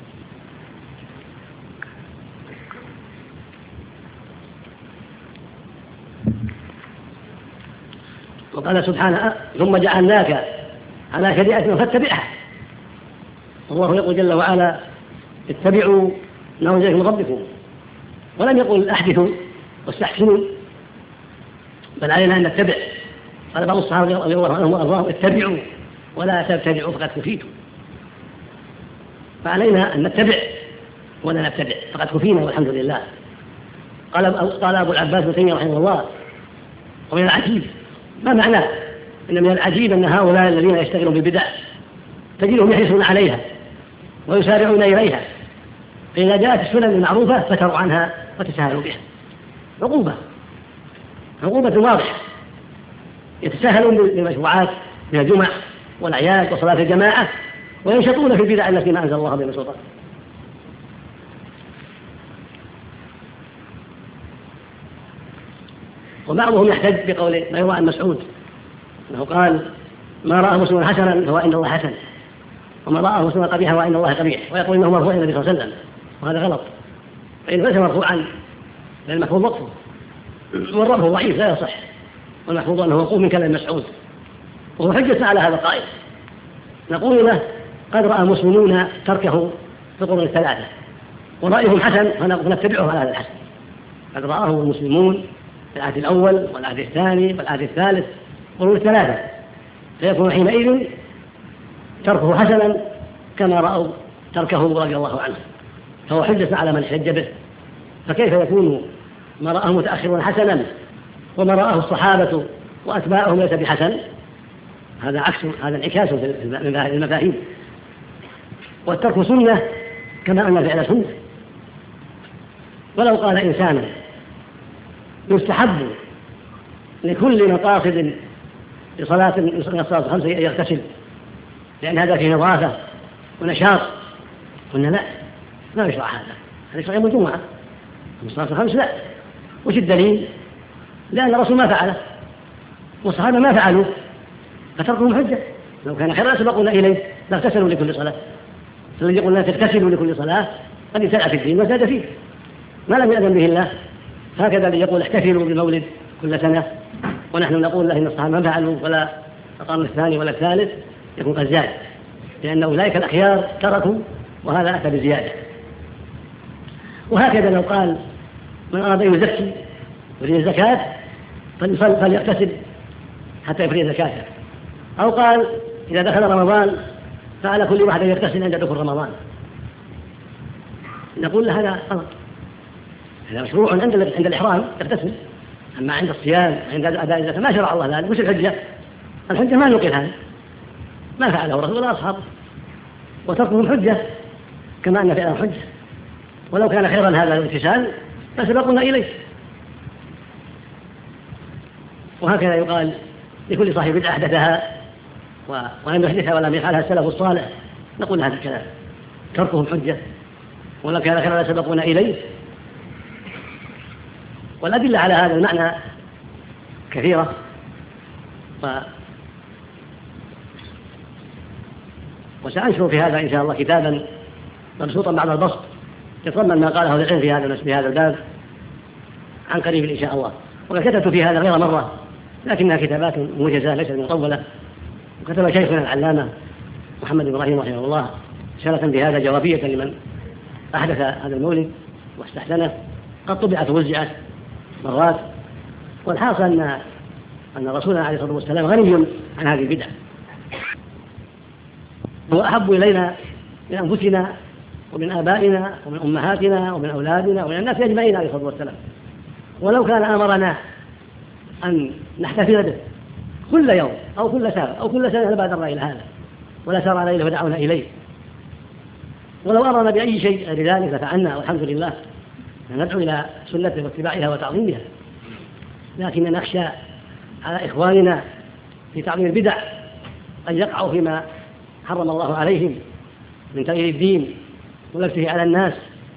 وقال سبحانه ثم جعلناك على شريعة فاتبعها. الله يقول جل وعلا اتبعوا ما أنزل من ربكم، ولم يقل أحدثوا واستحسنوا، بل علينا أن نتبع. قال بعض الصحابة رضي الله عنهم وأرضاهم اتبعوا ولا تبتدعوا فقد كفيتم. فعلينا أن نتبع ولا نبتدع، فقد كفينا والحمد لله. قال قال أبو العباس ابن تيمية رحمه الله ومن العجيب، ما معناه؟ إن من العجيب أن هؤلاء الذين يشتغلون بالبدع تجدهم يحرصون عليها ويسارعون إليها، فإذا جاءت السنن المعروفة فتروا عنها وتساهلوا بها. عقوبة عقوبة واضحة، يتساهلون بالمشروعات من الجمع والأعياد وصلاة الجماعة وينشطون في البدع التي ما أنزل الله بها من سلطان. وبعضهم يحتج بقول ما يروى عن مسعود أنه قال ما رأى مسلم حسنا هو عند الله حسن، وما رأى مسلم قبيحا هو عند الله قبيح، ويقول إنه مرفوع النبي صلى الله عليه وسلم، وهذا غلط، فإن ليس مرفوعا للمحفوظ وقفه، والرفع ضعيف لا يصح، والمحفوظ أنه وقوف من كلام مسعود، وهو حجة على هذا القائل. نقول له قد رأى مسلمون تركه في القرون الثلاثة ورأيهم حسن فنتبعه على هذا الحسن. قد رآه المسلمون في العهد الأول والعهد الثاني والعهد الثالث قرون الثلاثة، فيكون حينئذ تركه حسنا كما رأوا تركه رضي الله عنه، فهو حجة على من احتج به. فكيف يكون ما رآه متأخرون حسنا وما رآه الصحابة وأتباعهم ليس بحسن؟ هذا عكس، هذا انعكاس في المفاهيم. والترك سنة كما أن الفعل سنة. ولو قال إنسان يستحب لكل مقاصد لصلاة من الصلاة الخمسة أن يغتسل لأن هذا فيه نظافة ونشاط، قلنا لا، لا يشرع هذا، هذا يشرع يوم الجمعة، الصلاة الخمس لا. وش الدليل؟ لأن الرسول ما فعله والصحابة ما فعلوا، فتركهم حجة. لو كان خيرا سبقونا إليه لاغتسلوا لكل صلاة، فالذي يقول لا تغتسلوا لكل صلاة قد ابتدع في الدين وزاد فيه ما لم يأذن به الله. هكذا الذي يقول احتفلوا بالمولد كل سنة ونحن نقول له إن الصحابة ما فعلوا ولا أقاموا الثاني ولا الثالث، يكون قد زاد، لأن أولئك الأخيار تركوا وهذا أتى بزيادة. وهكذا لو قال من أراد أن يزكي يريد الزكاة فليغتسل حتى يفري زكاته، أو قال إذا دخل رمضان فعلى كل واحد يغتسل عند دخول رمضان، نقول له هذا غلط، هذا مشروع عند عند الإحرام تغتسل، أما عند الصيام عند أداء الزكاة ما شرع الله ذلك. وش الحجة؟ الحجة ما نقل هذا، ما فعله الرسول ولا أصحابه، وتركهم حجة كما أن فعلهم حجة، ولو كان خيرا هذا الاغتسال فسبقنا إليه. وهكذا يقال لكل صاحب بدعة أحدثها ولم يحدثها ولم يفعلها السلف الصالح، نقول هذا الكلام، تركهم حجة ولو كان خيرا سبقونا إليه. والأدلة على هذا المعنى كثيرة، و... وسأنشر في هذا إن شاء الله كتابا مبسوطا بعد البسط يتضمن ما قاله العلم في هذا في هذا الباب عن قريب إن شاء الله. وكتبت في هذا غير مرة لكنها كتابات موجزة ليست مطولة، وكتب شيخنا العلامة محمد بن إبراهيم رحمه الله رسالة بهذا جوابية لمن أحدث هذا المولد واستحسنه، قد طبعت ووزعت مرات. والحاصل أن أن رسولنا عليه الصلاة والسلام غني عن هذه البدع، هو أحب إلينا من أنفسنا ومن آبائنا ومن أمهاتنا ومن أولادنا ومن الناس أجمعين عليه الصلاة والسلام. ولو كان أمرنا أن نحتفل به كل يوم أو كل سنة أو كل سنة لبادرنا إلى هذا ولا سارعنا إليه ودعونا إليه. ولو أمرنا بأي شيء لذلك لفعلنا، والحمد لله ندعو إلى سنته واتباعها وتعظيمها. لكن نخشى على إخواننا في تعظيم البدع أن يقعوا فيما حرم الله عليهم من تغيير الدين ولبسه على الناس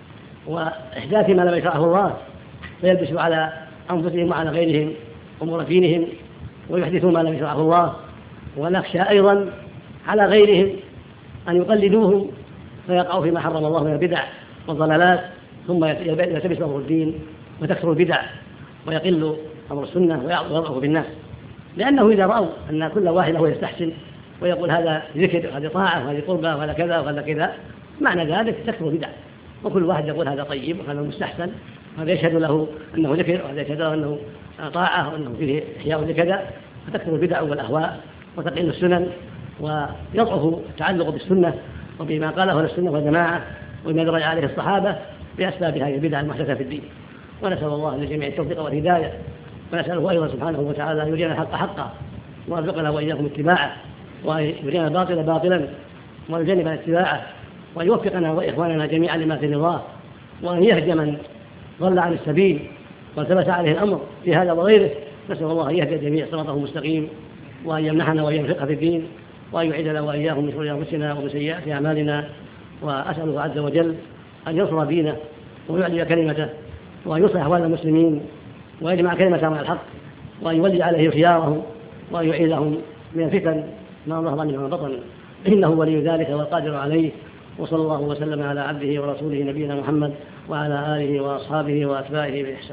وإحداث ما لم يشرعه الله، فيلبسوا على أنفسهم وعلى غيرهم أمور دينهم ويحدثوا ما لم يشرعه الله. ونخشى أيضا على غيرهم أن يقلدوهم فيقعوا فيما حرم الله من البدع والضلالات، ثم يلتبس أمر الدين وتكثر البدع ويقل أمر السنة ويضعف بالناس. لأنه إذا رأوا أن كل واحد له يستحسن ويقول هذا ذكر وهذه طاعة وهذه قربة وهذا كذا وهذا كذا، معنى ذلك تكثر البدع، وكل واحد يقول هذا طيب وهذا مستحسن وهذا يشهد له أنه ذكر وهذا يشهد له أنه طاعة وأنه فيه إحياء لكذا، فتكثر البدع والأهواء وتقل السنن ويضعف التعلق بالسنة وبما قاله السنة والجماعة وما درج عليه الصحابة بأسباب هذه البدع المحدثة في الدين. ونسأل الله للجميع التوفيق والهداية، ونسأله أيضا سبحانه وتعالى أن يرينا الحق حقا ويرزقنا وإياكم اتباعه، وأن يرينا الباطل باطلا ويجنبنا اتباعه، وأن يوفقنا وإخواننا جميعا لما في رضاه، وأن يهدي من ضل عن السبيل والتبس عليه الأمر في هذا وغيره. نسأل الله أن يهدي الجميع صراطه المستقيم، وأن يمنحنا وإياهم الفقه في الدين، وأن يعيذنا وإياهم من شرور أنفسنا ومن سيئات أعمالنا. وأسأله عز وجل أن ينصر دينه ويعلي كلمته وأن يصلح أحوال المسلمين ويجمع كلمتهم على الحق، وأن يولي عليه خيارهم وأن يعيذهم من الفتن ما ظهر منه وما بطن، إنه ولي ذلك والقادر عليه. وصلى الله وسلم على عبده ورسوله نبينا محمد وعلى آله وأصحابه وأتباعه بإحسان.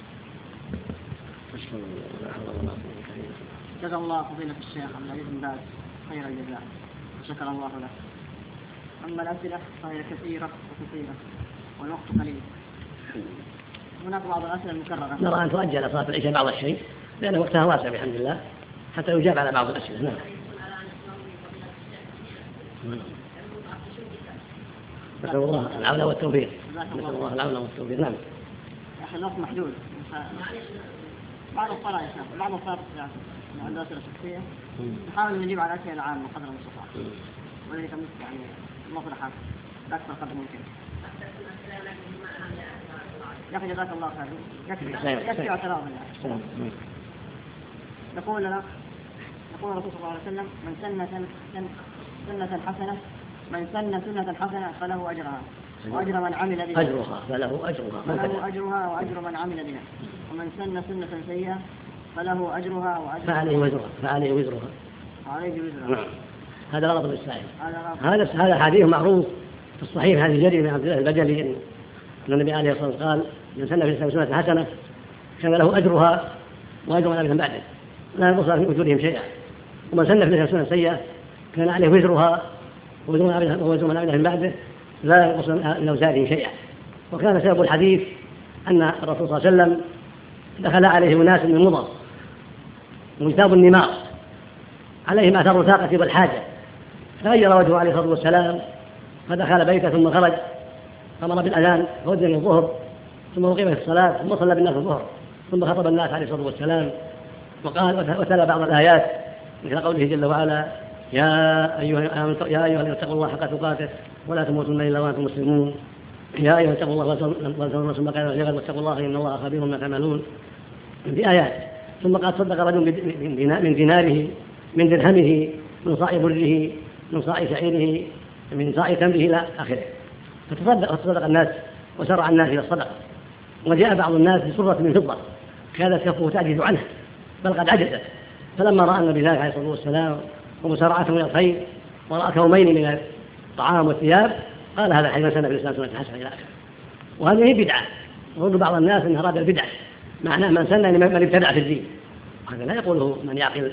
جزا الله فضيلة الشيخ عبد العزيز بن باز خير الجزاء وشكر الله له. أما الأسئلة فهي كثيرة وكثيرة والوقت قليل. هناك بعض الأسئلة المكررة نرى أن تؤجل صلاة العشاء بعض الشيء لأن وقتها واسع بحمد الله حتى يجاب على بعض الأسئلة. نعم. نسأل الله العون والتوفيق. نسأل الله العون والتوفيق. نعم. يا أخي الوقت محدود. بعض الصلاة يا شيخ بعض الصلاة عنده أسئلة شخصية نحاول أن نجيب على أسئلة عامة قدر المستطاع، وذلك يعني مصلحة أكثر قدر ممكن. يا أخي جزاك الله خير. يكفي يكفي اعتراض يعني. يقول لنا يقول الرسول صلى الله عليه وسلم من سن سنة حسنة من سن سنة حسنة فله أجرها وأجر من عمل بها أجرها فله أجرها فله أجرها وأجر من عمل بها، ومن سن سنة سيئة فله أجرها وأجر فعليه وزرها فعليه وزرها عليه وزرها. نعم. هذا غلط بالسائل. هذا هذا حديث معروف في الصحيح هذه الجري من عبد الله البجلي أن النبي عليه الصلاة والسلام قال من سن في سنة حسنة كان له أجرها وأجر من عمل بعده لا ينقص من أجورهم شيئا، ومن سن في سنة سيئة كان عليه وزرها ووزر من عمله من بعده لا ينقص من أوزارهم شيئا. وكان سبب الحديث أن الرسول صلى الله عليه وسلم دخل عليه أناس من مضر مجتاب النمار عليهم آثار الفاقة والحاجة، فغير وجهه عليه الصلاة والسلام فدخل بيته ثم خرج أمر بالأذان فأذن الظهر ثم أقيمت الصلاة ثم صلى بالناس الظهر ثم خطب الناس عليه الصلاة والسلام وقال وتلا بعض الآيات مثل قوله جل وعلا يا أيها يا أيها الذين اتقوا الله حق تقاته ولا تموتن إلا وأنتم مسلمون يا أيها اتقوا الله ولا ثم قال واتقوا الله إن الله خبير بما تعملون في آيات ثم قال صدق رجل من ديناره من درهمه من صاع بره من صاع شعيره من صاع تمره إلى آخره فتصدق فتصدق الناس وشرع الناس إلى الصدقة وجاء بعض الناس بسرة من فضة كانت كفه تعجز عنه بل قد عجزت فلما رأى النبي ذلك عليه الصلاة والسلام ومسارعته إلى الخير ورأى كومين من الطعام والثياب قال هذا حين سنة بالإسلام سنة حسنة إلى آخره وهذه بدعة يقول بعض الناس أن أراد البدع معناه من سنة من ابتدع في الدين هذا لا يقوله من يعقل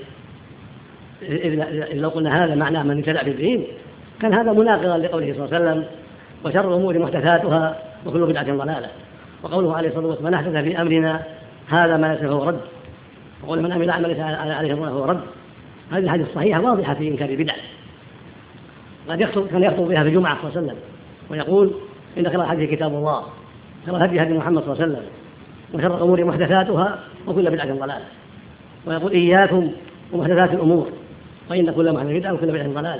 إذ لو قلنا هذا معناه من ابتدع في الدين كان هذا مناقضا لقوله صلى الله عليه وسلم وشر الأمور محدثاتها وكل بدعة ضلالة وقوله عليه الصلاة والسلام من أحدث في أمرنا هذا ما ليس فهو رد وقول من عمل عمل عليه فهو رد هذه الحديث الصحيحة واضحة في إنكار البدع قد يخطب كان يخطب بها في الجمعة صلى الله عليه وسلم ويقول إن خير الحديث كتاب الله خير الهدي هدي محمد صلى الله عليه وسلم وشر الأمور محدثاتها وكل بدعة ضلالة ويقول إياكم ومحدثات الأمور فإن كل محدث بدعة وكل بدعة ضلالة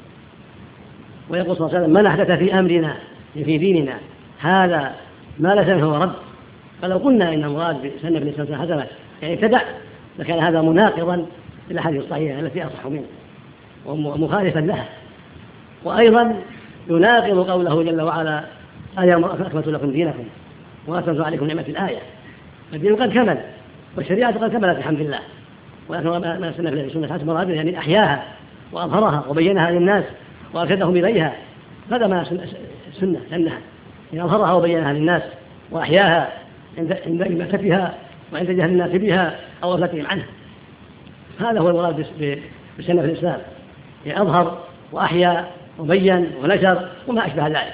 ويقول صلى الله عليه وسلم من أحدث في أمرنا في ديننا هذا ما ليس فهو رد فلو قلنا إن المراد بسنة في الإسلام حسنة يعني ابتدع لكان هذا مناقضا للأحاديث الصحيحة التي أصح منه ومخالفا لها وأيضا يناقض قوله جل وعلا اليوم أكملت لكم دينكم وأتممت عليكم نعمة الآية الدين قد كمل والشريعة قد كملت الحمد لله ولكن ما سنة في السنة حسنة مراد يعني أحياها وأظهرها وبينها للناس وأرشدهم إليها هذا ما سنة سنها يعني أظهرها وبينها للناس وأحياها عند إماتتها وعند جهل الناس بها أو غفلتهم عنها هذا هو المراد بسنة في الإسلام يعني أظهر وأحيا وبين ونشر وما أشبه ذلك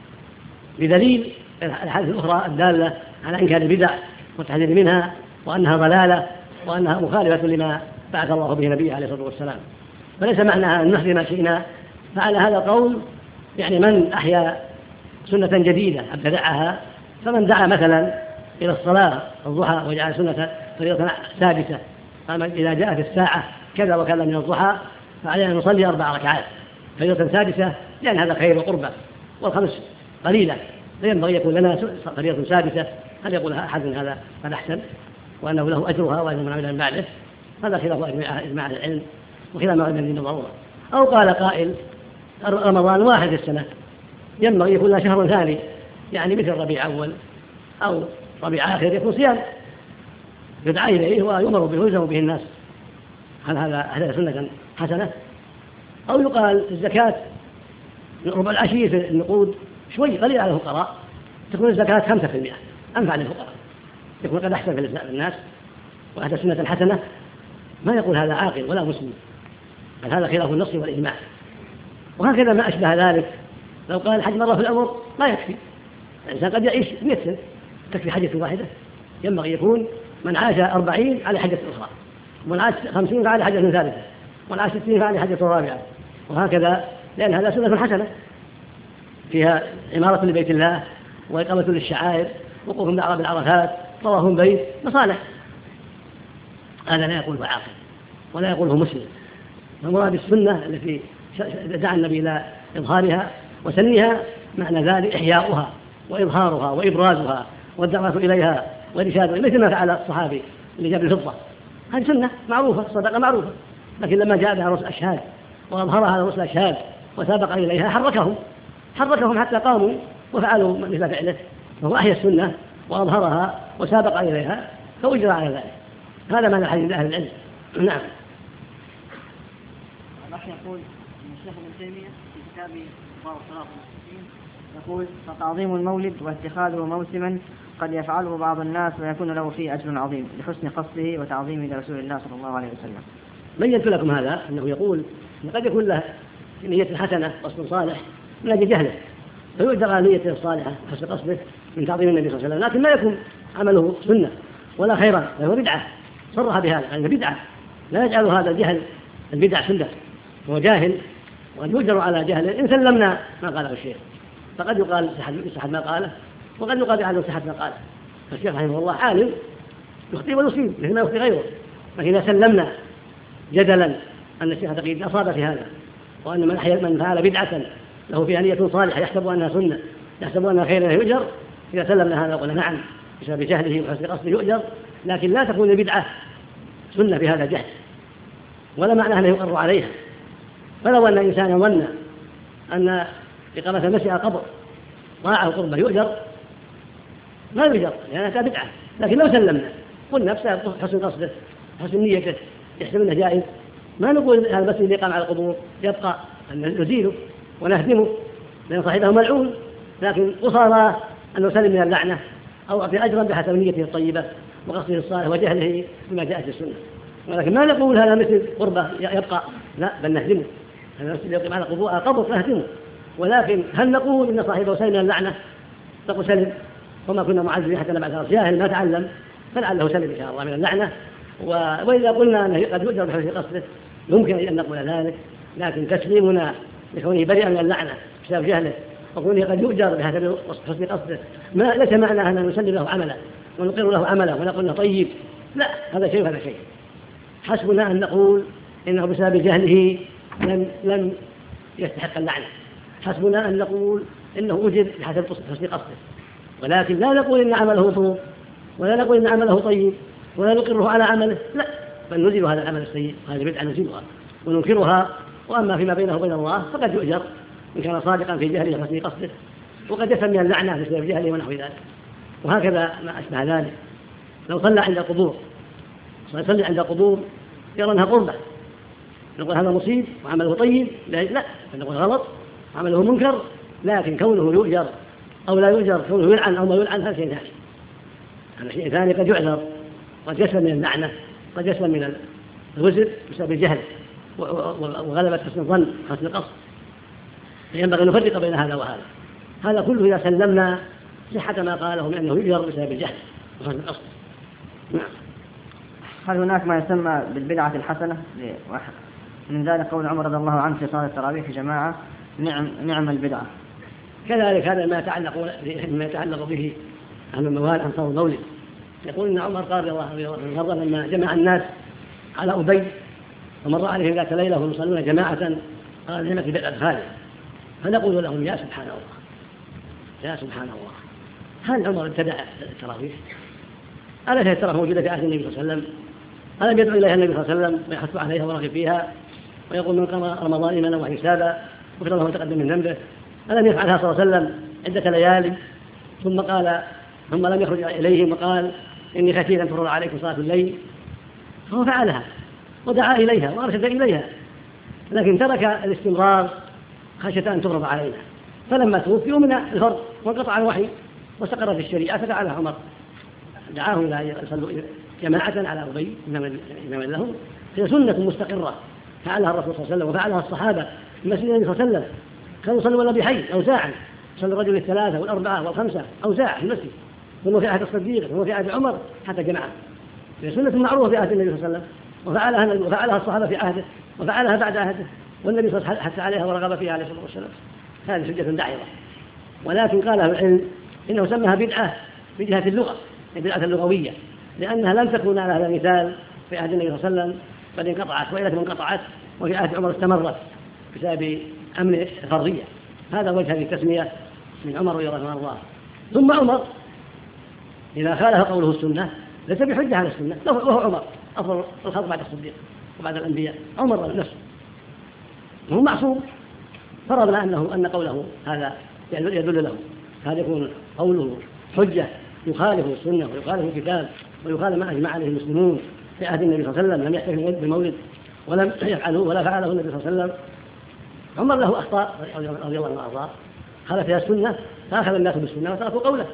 بدليل الأحاديث الأخرى الدالة على إنكار البدع والتحذير منها وأنها ضلالة وأنها مخالفة لما بعث الله به نبيه عليه الصلاة والسلام فليس معناها أن نحذي ما شئنا فعلى هذا القول يعني من أحيا سنة جديدة ابتدعها فمن دعا مثلا إلى الصلاة الضحى وجعل سنة فريضة ثابتة أما إذا جاءت الساعة كذا وكذا من الضحى فعلينا أن نصلي أربع ركعات فريضة ثابتة لأن هذا خير وقربة والخمس قليلة فينبغي يكون لنا فريضة ثابتة هل يقول أحد هذا قد أحسن وأنه له أجرها وأنه من عمل من بعده هذا خلاف إجماع العلم وخلاف ما علم بالضرورة أو قال قائل رمضان واحد في السنة ينبغي يكون له شهر ثاني يعني مثل ربيع أول أو ربيع آخر يكون صيام يدعى إليه ويؤمر به ويلزم به الناس هل هذا هذا سنة حسنة أو يقال الزكاة ربع العشير في النقود شوي قليل على الفقراء تكون الزكاة خمسة في المئة أنفع للفقراء يكون قد أحسن في الناس وهذا سنة حسنة ما يقول هذا عاقل ولا مسلم بل هذا خلاف النص والإجماع وهكذا ما أشبه ذلك لو قال الحج مرة في الأمر لا يكفي الإنسان قد يعيش مئة سنة تكفي حجة واحدة ينبغي يكون من عاش أربعين على حجة أخرى ومن عاش خمسين فعلى حجة ثالثة ومن عاش ستين فعلى حجة رابعة وهكذا لأن هذا سنة حسنة فيها عمارة لبيت الله وإقامة للشعائر وقوف دعوة بالعرفات طواف بيت مصالح هذا لا يقوله عاقل ولا يقوله مسلم المراد السنة التي دعا النبي إلى إظهارها وسنها معنى ذلك إحياؤها وإظهارها وإبرازها والدعوة إليها والإرشاد مثل ما فعل الصحابي اللي جاب الفضة هذه سنة معروفة صدقة معروفة لكن لما جاء بها رسل أشهاد وأظهرها على رسل أشهاد وسابق إليها حركهم حركهم حتى قاموا وفعلوا مثل فعله فهو أحيا السنة وأظهرها وسابق إليها فأجرى على ذلك هذا معنى الحديث أهل العلم نعم. الأخ يقول أن الشيخ ابن تيمية في كتابه إخبار الصلاة والمسلمين يقول فتعظيم المولد واتخاذه موسما قد يفعله بعض الناس ويكون له فيه أجر عظيم لحسن قصده وتعظيمه لرسول الله صلى الله عليه وسلم. بينت لكم هذا أنه يقول أن قد يكون له نية حسنة قصد صالح من أجل جهله فيؤجر على نيته الصالحة وحسن قصده من تعظيم النبي صلى الله عليه وسلم لكن ما يكون عمله سنة ولا خيرا فهو بدعة صرح بهذا يعني بدعة لا يجعل هذا الجهل البدع سنة هو جاهل وقد يؤجر على جهله إن سلمنا ما قاله الشيخ فقد يقال صحة ما قاله، وقد يقال بعدم صحة ما قاله. فالشيخ رحمه الله عالم يخطئ ويصيب مثل ما يخطئ غيره، لكن إذا سلمنا جدلا أن الشيخ تقي الدين أصاب في هذا، وأن من أحيا من فعل بدعة له فيها نية صالحة يحسب أنها سنة يحسب أنها خير يؤجر، إذا سلمنا هذا وقلنا نعم بسبب جهله وحسن قصده يؤجر، لكن لا تكون البدعة سنة في هذا الجهل، ولا معنى أنه يقر عليها. فلو أن إنسانا ظن أن إقامة المسجد على القبر طاعة وقربة يؤجر ما يؤجر لأنها يعني بدعة، لكن لو سلمنا قلنا بسبب حسن قصده حسن نيته يحسب أنه جائز، ما نقول هذا المسجد اللي قام على القبور يبقى أن نزيله ونهدمه لأن صاحبه ملعون، لكن قصارى أن نسلم من اللعنة أو أعطي أجرا بحسب نيته الطيبة وقصده الصالح وجهله بما جاءت السنة. ولكن ما نقول هذا مثل قربة يبقى، لا بل نهدمه، هذا المسجد يقيم على القبور قبر نهدمه. ولكن هل نقول إن صاحبه سلم من اللعنة؟ نقول سلم، وما كنا معذبين حتى نبعث جاهل ما تعلم، فلعله سلم إن شاء الله من اللعنة. وإذا قلنا أنه قد يؤجر بحسن قصده يمكن أن نقول ذلك، لكن تسليمنا لكونه بريئا من اللعنة بسبب جهله وكونه قد يؤجر بحسب حسن قصده ما ليس معنى أن نسلم له عمله ونقر له عمله ونقول له طيب، لا، هذا شيء وهذا شيء. حسبنا أن نقول إنه بسبب جهله لم لم يستحق اللعنة، حسبنا أن نقول إنه أجر بحسب حسن قصده، ولكن لا نقول إن عمله طوب ولا نقول إن عمله طيب ولا نقره على عمله، لا، بل نزيل هذا العمل السيء وهذه البدعة نزيلها وننكرها. وأما فيما بينه وبين الله فقد يؤجر إن كان صادقا في جهله وحسن قصده، وقد يفهم من اللعنة بسبب جهله ونحو ذلك. وهكذا ما أشبه ذلك، لو صلى عند القبور صلى عند القبور يرى أنها قربة، نقول هذا مصيب وعمله طيب، لا، نقول غلط عمله منكر، لكن كونه يؤجر أو لا يؤجر، كونه يلعن أو ما يلعن، هذا شيء ثاني. هذا شيء ثاني قد يعذر، قد يسلم من اللعنة، قد يسلم من الوزر بسبب الجهل وغلبة حسن الظن وحسن القصد. ينبغي أن نفرق بين هذا وهذا. هذا كله إذا سلمنا صحة ما قاله من أنه يؤجر بسبب الجهل وحسن القصد. نعم. هل هناك ما يسمى بالبدعة الحسنة؟ من ذلك قول عمر رضي الله عنه في صلاة التراويح في جماعة نعم نعم البدعة. كذلك هذا ما يتعلق ما يتعلق به أهل الموال أنصار المولد. يقول إن عمر قال رضي الله عنه لما جمع الناس على أبي ومر عليهم ذات ليلة وهم يصلون جماعة قال نعمة البدعة هذه، فنقول لهم يا سبحان الله يا سبحان الله، هل عمر ابتدع التراويح؟ ألا هي التراويح موجودة في عهد النبي صلى الله عليه وسلم؟ ألم يدعو إليها النبي صلى الله عليه وسلم ويحث عليها ورغب فيها ويقول من قام رمضان إيمانا واحتسابا غفر له ما تقدم من ذنبه؟ ألم يفعلها صلى الله عليه وسلم عدة ليالي ثم قال ثم لم يخرج إليهم وقال إني خشيت أن تفرض عليكم صلاة الليل؟ فهو فعلها ودعا إليها وأرشد إليها، لكن ترك الاستمرار خشية أن تفرض علينا. فلما توفي أمن الفرض وانقطع الوحي واستقرت الشريعة ففعلها عمر، دعاه إلى أن يصلوا جماعة على أبي إماما لهم، هي سنة مستقرة فعلها الرسول صلى الله عليه وسلم وفعلها الصحابة في مسجد النبي صلى الله عليه وسلم، كانوا يصلون ولا بحي أو ساعة، صلى الرجل الثلاثة والأربعة والخمسة أو ساعة في المسجد، ثم في عهد الصديق ثم في عهد عمر حتى جماعة. هي سنة معروفة في عهد النبي صلى الله عليه وسلم وفعلها وفعلها الصحابة في عهده وفعلها بعد عهده، والنبي صلى الله عليه وسلم حث عليها ورغب فيها عليه الصلاة والسلام. هذه حجة داعرة، ولكن قال أهل العلم إنه سماها بدعة في جهة اللغة، البدعة اللغوية، لأنها لم تكن على هذا المثال في عهد النبي صلى الله عليه وسلم بل انقطعت وإلى انقطعت، وفي عهد عمر استمرت بسبب أمن الفرضية. هذا وجه هذه التسمية من عمر رضي الله عنه. ثم عمر إذا خالف قوله السنة ليس بحجة على السنة، وهو عمر أفضل الخلق بعد الصديق وبعد الأنبياء، عمر نفسه هو معصوم، فرضنا أنه أن قوله هذا يدل له، هذا يكون قوله حجة يخالف السنة ويخالف الكتاب ويخالف ما أجمع عليه المسلمون في عهد النبي صلى الله عليه وسلم، لم يحتفل بالمولد ولم يفعله ولا فعله النبي صلى الله عليه وسلم. عمر له أخطاء رضي الله عنه أخطاء خالف فيها السنة فأخذ الناس بالسنة وتركوا قوله،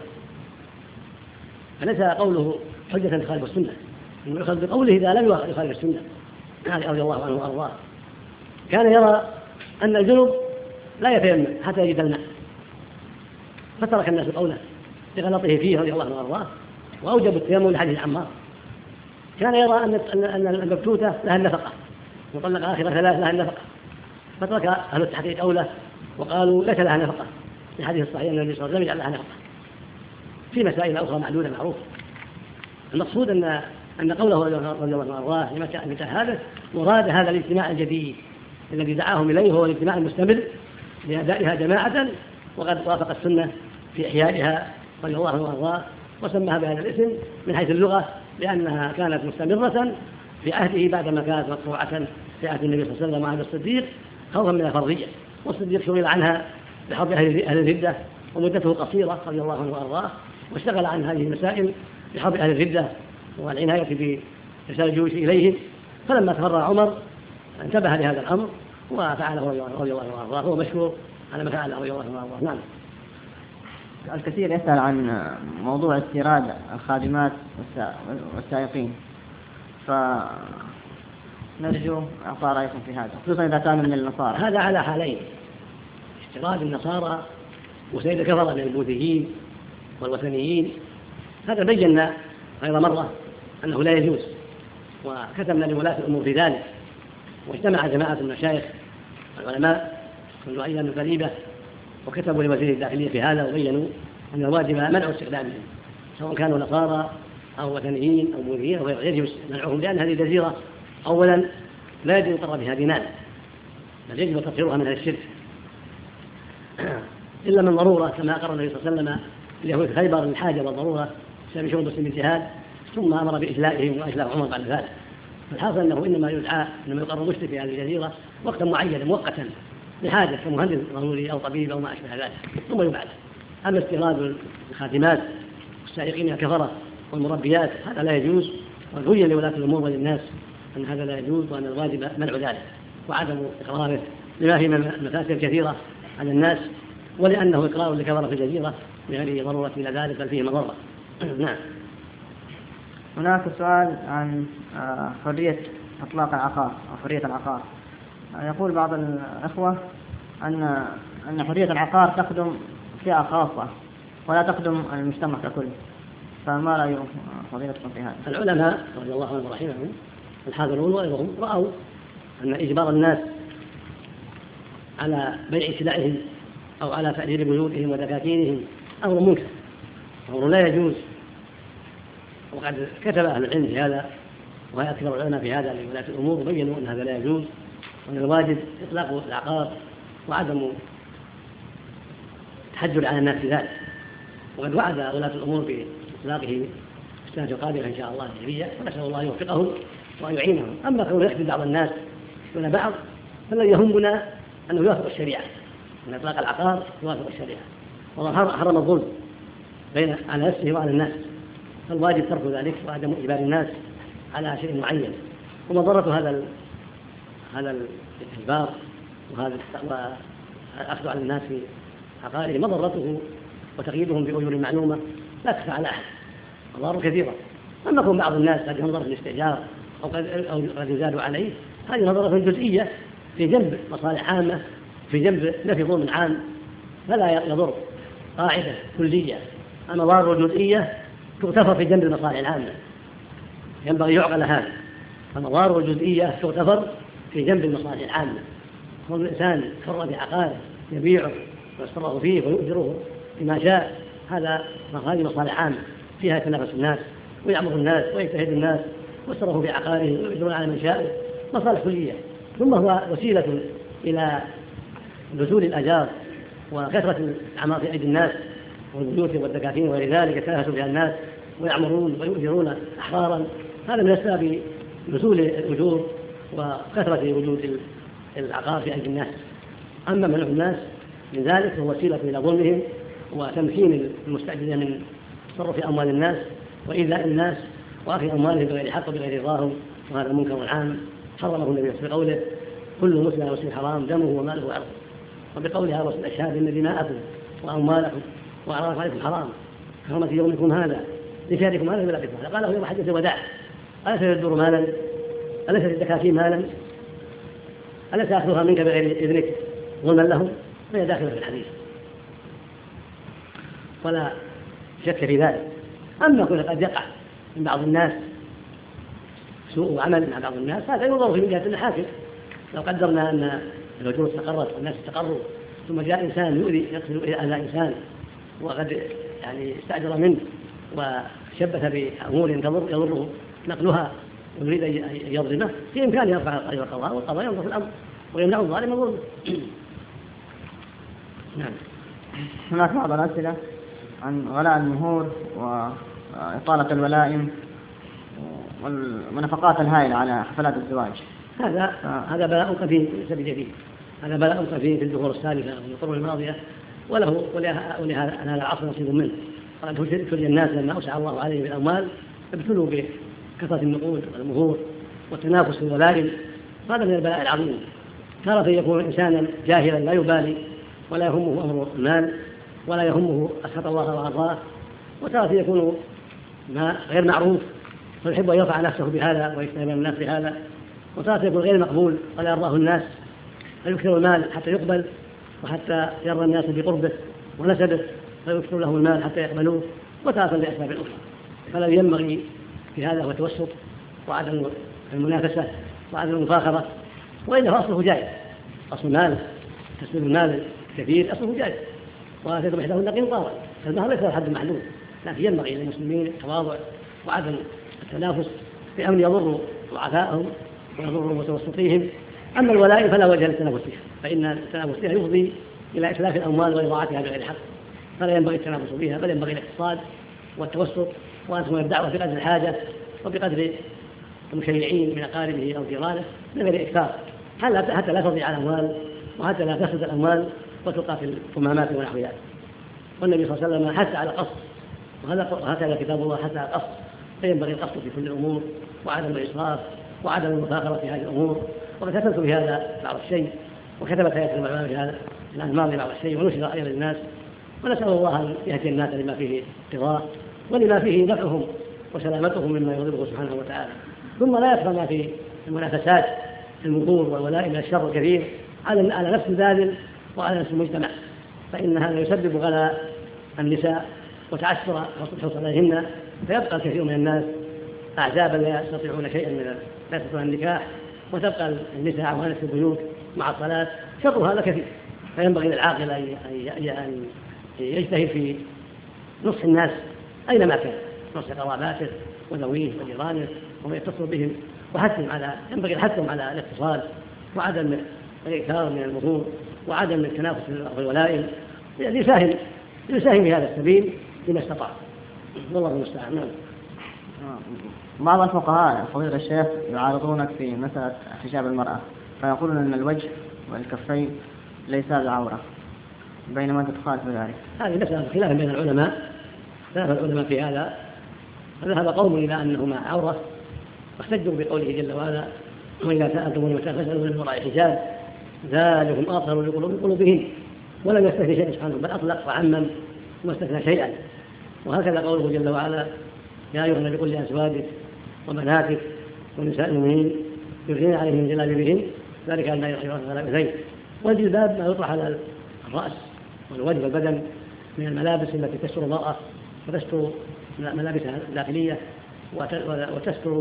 فليس قوله حجة تخالف السنة، إنما يؤخذ بقوله إذا لم يخالف السنة. هذا رضي الله عنه وأرضاه كان يرى أن الجنب لا يتيمم حتى يجد الماء، فترك الناس قوله لغلطه فيه رضي الله عنه وأرضاه، وأوجب التيمم لحديث عمار. كان يرى أن أن المبتوتة لها النفقة وطلق آخر ثلاث لها النفقة، فترك أهل التحقيق قوله وقالوا ليس لها نفقة في الحديث الصحيح أن النبي صلى الله عليه وسلم يجعل لها نفقة في مسائل أخرى معدودة معروفة. المقصود أن أن قوله رضي الله عنه وأرضاه لمتى هذا مراد هذا الاجتماع الجديد الذي دعاهم إليه هو الاجتماع المستمر لأدائها جماعة، وقد وافق السنة في إحيائها رضي الله عنه وأرضاه، وسماها بهذا الاسم من حيث اللغة لأنها كانت مستمرة في عهده بعدما كانت مقطوعة في عهد النبي صلى الله عليه وسلم وعهد الصديق خوفا من الفرضية، والصديق شغل عنها بحرب أهل الردة ومدته قصيرة رضي الله عنه وأرضاه، واشتغل عن هذه المسائل بحرب أهل الردة والعناية برسالة الجيوش إليهم. فلما تفرع عمر انتبه لهذا الأمر وفعله رضي الله عنه وأرضاه، هو مشهور على ما فعله رضي الله عنه وأرضاه. نعم. الكثير يسأل عن موضوع استيراد الخادمات والسائقين، فنرجو إعطاء رأيكم في هذا، خصوصا إذا كان من النصارى. هذا على حالين: استيراد النصارى وسيد الكفرة من البوذيين والوثنيين، هذا بينا غير مرة أنه لا يجوز، وكتبنا لولاة الأمور في ذلك، واجتمع جماعة المشايخ والعلماء منذ أيام قريبة وكتبوا لوزير الداخلية في هذا، وبينوا أن الواجب منع استخدامهم سواء كانوا نصارى أو وثنيين أو بوذيين أو غير، يجب منعهم، لأن هذه الجزيرة أولا لا يجب يقر بها دينان، بل يجب تطهيرها من الشرك إلا من ضرورة، كما أقر النبي صلى الله عليه وسلم ليهود خيبر الحاجة والضرورة بسبب شغل مسلم الجهاد، ثم أمر بإجلائهم وأجلاء عمر بعد ذلك. فالحاصل أنه إنما يدعى إنما يقر مشرك في هذه الجزيرة وقتا معينا مؤقتا لحاجة كمهندس ضروري أو طبيب أو ما أشبه ذلك، ثم يبعد. أما استيراد الخادمات والسائقين الكفرة والمربيات هذا لا يجوز، وبين لولاة الأمور وللناس أن هذا لا يجوز، وأن الواجب منع ذلك وعدم إقراره لما فيه من مفاسد كثيرة على الناس، ولأنه إقرار لكفرة في الجزيرة بغير ضرورة إلى ذلك بل فيه مضرة. نعم. هناك سؤال عن حرية إطلاق العقار أو حرية العقار. يقول بعض الأخوة أن أن حرية العقار تخدم فئة خاصة ولا تخدم المجتمع ككل، فما رأي فضيلتكم في هذا؟ العلماء رضي الله عنهم ورحمهم الحاضرون وغيرهم رأوا أن إجبار الناس على بيع سلعهم أو على تأجير بيوتهم ودكاكينهم أمر منكر، أمر لا يجوز، وقد كتب أهل العلم في هذا وهي أكثر العلماء في هذا لولاة الأمور، وبينوا أن هذا لا يجوز، وأن الواجب إطلاق العقار وعدم التحجر على الناس في ذلك. وقد وعد ولاة الأمور بإطلاقه السنة القادمة إن شاء الله الهجرية، ونسأل الله يوفقهم وأن يعينهم. أما كونه يخدم بعض الناس دون بعض فالذي يهمنا أنه يوافق الشريعة، أن إطلاق العقار يوافق الشريعة، والله حرم الظلم بين على نفسه وعلى الناس، فالواجب ترك ذلك وعدم إجبار الناس على شيء معين. ومضرة هذا هذا الإجبار وهذا والأخذ على الناس في عقارهم مضرته وتقييدهم بأجور معلومة لا تخفى على أحد، أضرار كثيرة. أما يكون بعض الناس قد ينظر في الاستئجار أو قد يزاد عليه، هذه نظرة جزئية في جنب مصالح عامة، في جنب نفي ظلم عام، فلا يضر قاعدة كلية. المضار الجزئية تغتفر في جنب المصالح العامة، ينبغي يعقل هذا. المضار الجزئية تغتفر في جنب المصالح العامة. كل الإنسان حر بعقاره يبيعه ويصرف فيه ويؤجره بما شاء، هذا هذه مصالح عامة فيها يتنافس الناس ويعمر الناس ويجتهد الناس ويصرفوا في عقارهم ويؤجرون على من شاء، مصالح كلية. ثم هو وسيلة إلى نزول الأجار وكثرة الأعمار في أيدي الناس والبيوت والدكاكين وغير ذلك، يتنافس بها الناس ويعمرون ويؤجرون أحرارا. هذا من أسباب نزول الأجور وكثرة وجود العقار في أيدي الناس. أما منع الناس من ذلك فهو وسيلة إلى ظلمهم وتمكين المستأجرين من تصرف أموال الناس وإيذاء الناس وأخذ أموالهم بغير حق وبغير رضاهم، وهذا منكر عام حرمه النبي في قوله: كل مسلم مسلم حرام دمه وماله وعرضه، وبقولها رسول الأشهاد: إن دماءكم وأموالكم وأعراضكم عليكم حرام كحرمة يومكم هذا لشهادكم هذا بلا كفر. قاله يوم حجة الوداع: أليس يدور مالا؟ أليس الدكاكين مالا؟ أليس أخذها منك بغير إذنك ظلما لهم؟ فهي داخلة في الحديث ولا شك في ذلك. أما كل قد يقع من بعض الناس سوء عمل مع بعض الناس، هذا ينظر في من جهة الحاكم. لو قدرنا أن الأجور استقرت والناس استقروا ثم جاء إنسان يؤذي يقصد إلى أذى إنسان وقد يعني استأجر منه وشبث بأمور يضره نقلها ويريد أن يظلمه، في إمكانه يرفع القضاء والقضاء والقضاء ينظر في الأمر ويمنع الظالم ظلمه. نعم. هناك بعض الأسئلة عن غلاء المهور وإطالة الولائم والنفقات الهائلة على حفلات الزواج. هذا آه. هذا بلاء قديم ليس بجديد، هذا بلاء قديم في الدهور السالفة والقرون الماضية، وله ولهذا العصر نصيب منه. قد ابتلي الناس لما أوسع الله عليهم بالأموال ابتلوا بكثرة النقود والمهور والتنافس في الولائم، هذا من البلاء العظيم. تارة يكون إنسانا جاهلا لا يبالي ولا يهمه أمر المال ولا يهمه أسخط الله وأرضاه، وتارة يكون ما غير معروف فيحب أن يرفع نفسه بهذا ويستهبل الناس بهذا، وتارة يكون غير مقبول ولا يرضاه الناس فيكثر المال حتى يقبل وحتى يرضى الناس بقربه ونسبه فيكثر له المال حتى يقبلوه، وتارة لأسباب أخرى. فلا ينبغي في هذا هو التوسط وعدم المنافسة وعدم المفاخرة، وإلا أصله جائز، أصل المال تسبيل المال كثير أصله جائز، وآتيتم إحداهن قنطارا، فالمهر ليس له حد معلوم، لكن ينبغي للمسلمين التواضع وعدم التنافس في أمر يضر ضعفائهم ويضر متوسطيهم. أما الولائم فلا وجه للتنافس فيها، فإن التنافس فيها يفضي إلى إتلاف الأموال وإضاعتها بغير حق، فلا ينبغي التنافس فيها، بل ينبغي الاقتصاد والتوسط وأن تكون الدعوة بقدر الحاجة وبقدر المشيعين من أقاربه أو جيرانه من غير إكثار، حتى لا تضيع الأموال وحتى لا تفسد الأموال وتلقى في الكمامات ونحوها. والنبي صلى الله عليه وسلم حث على القصد، وهكذا كتاب الله حث على القصد، فينبغي القصد في كل الأمور وعدم الإسراف وعدم المفاخرة في هذه الأمور. وقد كتبت بهذا بعض الشيء، وكتبت هيئة العلماء بهذا الماضي بعض الشيء، ونشر أيضا للناس، ونسأل الله أن يهدي الناس لما فيه ارتضاء ولما فيه نفعهم وسلامتهم مما يغضبه سبحانه وتعالى. ثم لا يخفى ما في المنافسات المقور والولائم من الشر الكثير على على نفس الباذل وعلى نفس المجتمع، فإن هذا يسبب غلاء النساء وتعسر الحصول عليهن، فيبقى الكثير من الناس أعزابا لا يستطيعون شيئا من لا يستطيعون النكاح، وتبقى النساء عوانس في البيوت مع الصلاة، شر هذا كثير. فينبغي للعاقل أن يجتهد في نصح الناس أينما كان، نصح قراباته وذويه وجيرانه ومن يتصل بهم، وحثهم على ينبغي الحثهم على الاتصال وعدم الإكثار من المهور وعدم التنافس في الولائم، يساهم يساهم في هذا السبيل بما استطاع، والله المستعان. بعض الفقهاء فضيلة الشيخ يعارضونك في مسألة حجاب المرأة، فيقولون أن الوجه والكفين ليسا بعورة، بينما أنت تخالف ذلك. هذه مسألة خلاف بين العلماء، خلاف العلماء في هذا، فذهب قوم إلى أنهما عورة واحتجوا بقوله جل وعلا: وإذا سألتموني متاعا فاسألوا من وراء حجاب ذلكم أطهر لقلوبهم، ولم يستثني شيئا سبحانه، بل أطلق وعمم وما استثنى شيئا. وهكذا قوله جل وعلا: يا أيها النبي قل لأزواجك وبناتك ونساء المؤمنين يدنين عليهم من جلابيبهن ذلك أن لا يرحمن ولا يؤذين. والجلباب ما يطرح على الرأس والوجه والبدن من الملابس التي تستر المرأة وتستر ملابسها الداخلية وتستر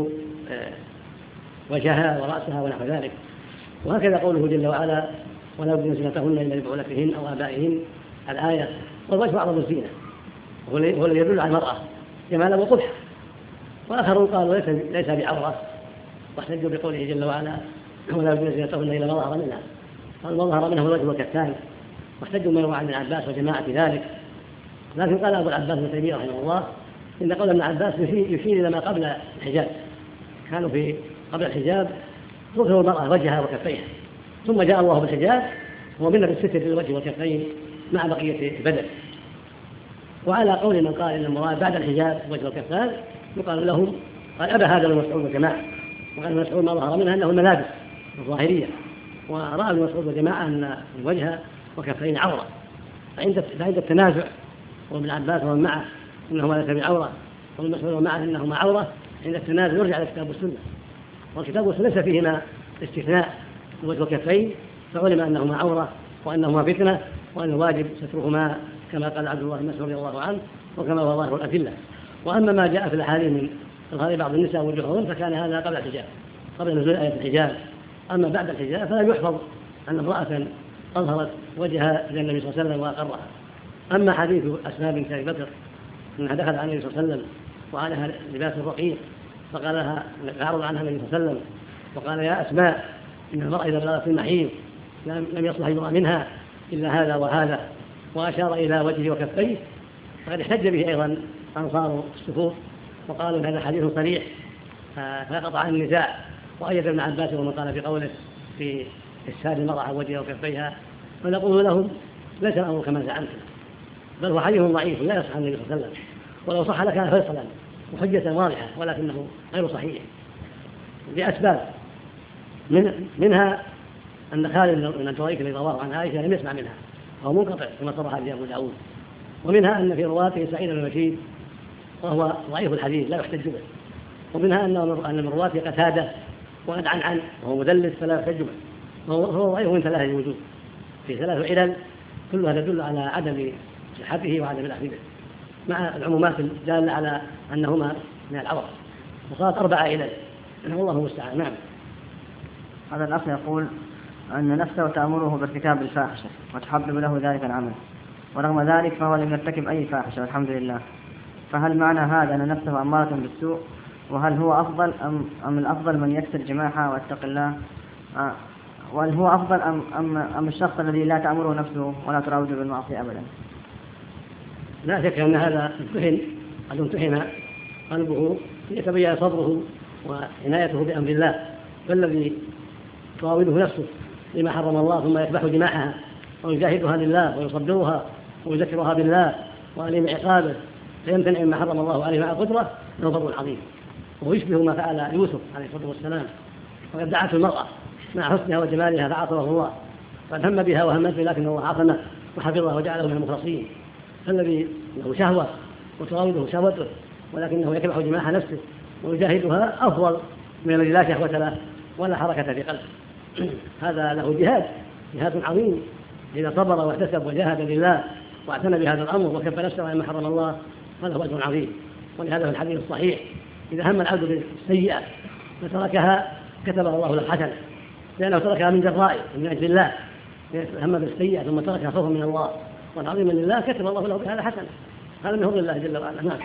وجهها ورأسها ونحو ذلك. وهكذا قوله جل وعلا: ولا يبدين زينتهن إلا لبعولتهن أو آبائهن، الآية. والوجه أعظم الزينة وهو الذي يدل على المرأة جمالا وقبحا. وآخرون قالوا ليس بعورة واحتجوا بقوله جل وعلا: ولا يبدين زينتهن إلا ما ظهر منها، قال ما ظهر منه الوجه والكفان، واحتجوا من عن ابن عباس وجماعة ذلك. لكن قال أبو العباس ابن تيمية رحمه الله إن قول ابن عباس يشير إلى ما قبل الحجاب، كانوا في قبل الحجاب تظهر المرأة وجهها وكفيها، ثم جاء الله بالحجاب ومنا بالستر للوجه والكفين مع بقية البدن. وعلى قول من قال إن المراد بعد الحجاب وجه والكفان يقال لهم قال أبى هذا المسعود والجماعة، وقال المسعود ما ظهر منها أنه الملابس الظاهرية، ورأى المسعود والجماعة أن الوجه وكفين عورة. فعند التنازع وابن عباس ومن معه إنهما ليس بعورة وابن مسعود ومن معه إنهما عورة، عند التنازع يرجع إلى الكتاب والسنة، والكتاب والسنة ليس فيهما استثناء الوجه والكفين، فعلم أنهما عورة وأنهما فتنة وأن الواجب سترهما كما قال عبد الله بن مسعود رضي الله عنه وكما هو ظاهر الأدلة. وأما ما جاء في الأحاديث من إظهار بعض النساء وجوههن فكان هذا قبل الحجاب، قبل نزول آية الحجاب. أما بعد الحجاب فلا يحفظ أن امرأة أظهرت وجهها إلى النبي صلى الله عليه وسلم وأقرها. أما حديث أسماء بنت أبي بكر أنها دخلت على النبي صلى الله عليه وسلم وعليها لباس رقيق فقال لها فعرض عنها النبي صلى الله عليه وسلم وقال يا أسماء إن المرأة إذا بلغت المحيض لم يصلح يرى منها إلا هذا وهذا، وأشار إلى وجهه وكفيه، فقد احتج به أيضا أنصار الصفوف وقالوا هذا حديث صريح فقطع عن النزاع. وأيد ابن عباس ومن قال في قوله في إسهال المرأة عن وجهها وكفيها، فنقول لهم ليس الأمر كما زعمتم، بل هو حديث ضعيف لا يصح عن النبي صلى الله عليه وسلم، ولو صح لكان فيصلا وحجة واضحة، ولكنه غير صحيح لأسباب، من منها أن خالد بن الدريك الذي رواه عن عائشة لم يسمع منها أو منقطع كما صرح به أبو داود، ومنها أن في رواته سعيد بن المسيب وهو ضعيف الحديث لا يحتج به، ومنها أن من رواته قتادة وقد عن عن وهو مدلس فلا يحتج به، وهو ضعيف من ثلاثة وجوه في ثلاث علل كلها تدل على عدم صحته وعدم الأخذ به، مع العمومات الدالة على أنهما من العورة، وصارت أربعة علل. والله المستعان. نعم. هذا الأخ يقول أن نفسه تأمره بارتكاب الفاحشة وتحبب له ذلك العمل، ورغم ذلك فهو لم يرتكب أي فاحشة والحمد لله، فهل معنى هذا أن نفسه أمارة بالسوء؟ وهل هو أفضل أم, أم الأفضل من يكسر جماحها ويتقي الله؟ آه وهل هو أفضل أم, أم, أم الشخص الذي لا تأمره نفسه ولا تراوده بالمعصية أبدا؟ لا شك أن هذا امتحن قد امتحن قلبه ليتبين صدره وعنايته بأمر الله، فالذي تراوده نفسه لما حرم الله ثم يذبح جماحها ويجاهدها لله ويصبرها ويذكرها بالله وأليم عقابه فيمتنع مما حرم الله عليه مع القدرة له فضل عظيم، ويشبه ما فعل يوسف عليه الصلاة والسلام، وقد دعته المرأة مع حسنها وجمالها فعاقبه الله، قد هم بها وهمت به لكن الله عاقبه وحفظه وجعله من المخلصين. فالذي له شهوة وتراوده شهوته ولكنه يكبح جماح نفسه ويجاهدها أفضل من الذي لا شهوة له ولا حركة في قلبه. هذا له جهاد جهاد عظيم، إذا صبر واحتسب وجاهد لله واعتنى بهذا الأمر وكف نفسه عما حرم الله فله أجر عظيم. ولهذا في الحديث الصحيح إذا هم العبد بالسيئة فتركها كتبها الله له حسنة، لأنه تركها من جرائه من أجل الله، هم بالسيئة ثم تركها خوفا من الله والعظيم لله كتب الله له بهذا حسنة، هذا من فضل الله جل وعلا. نعم.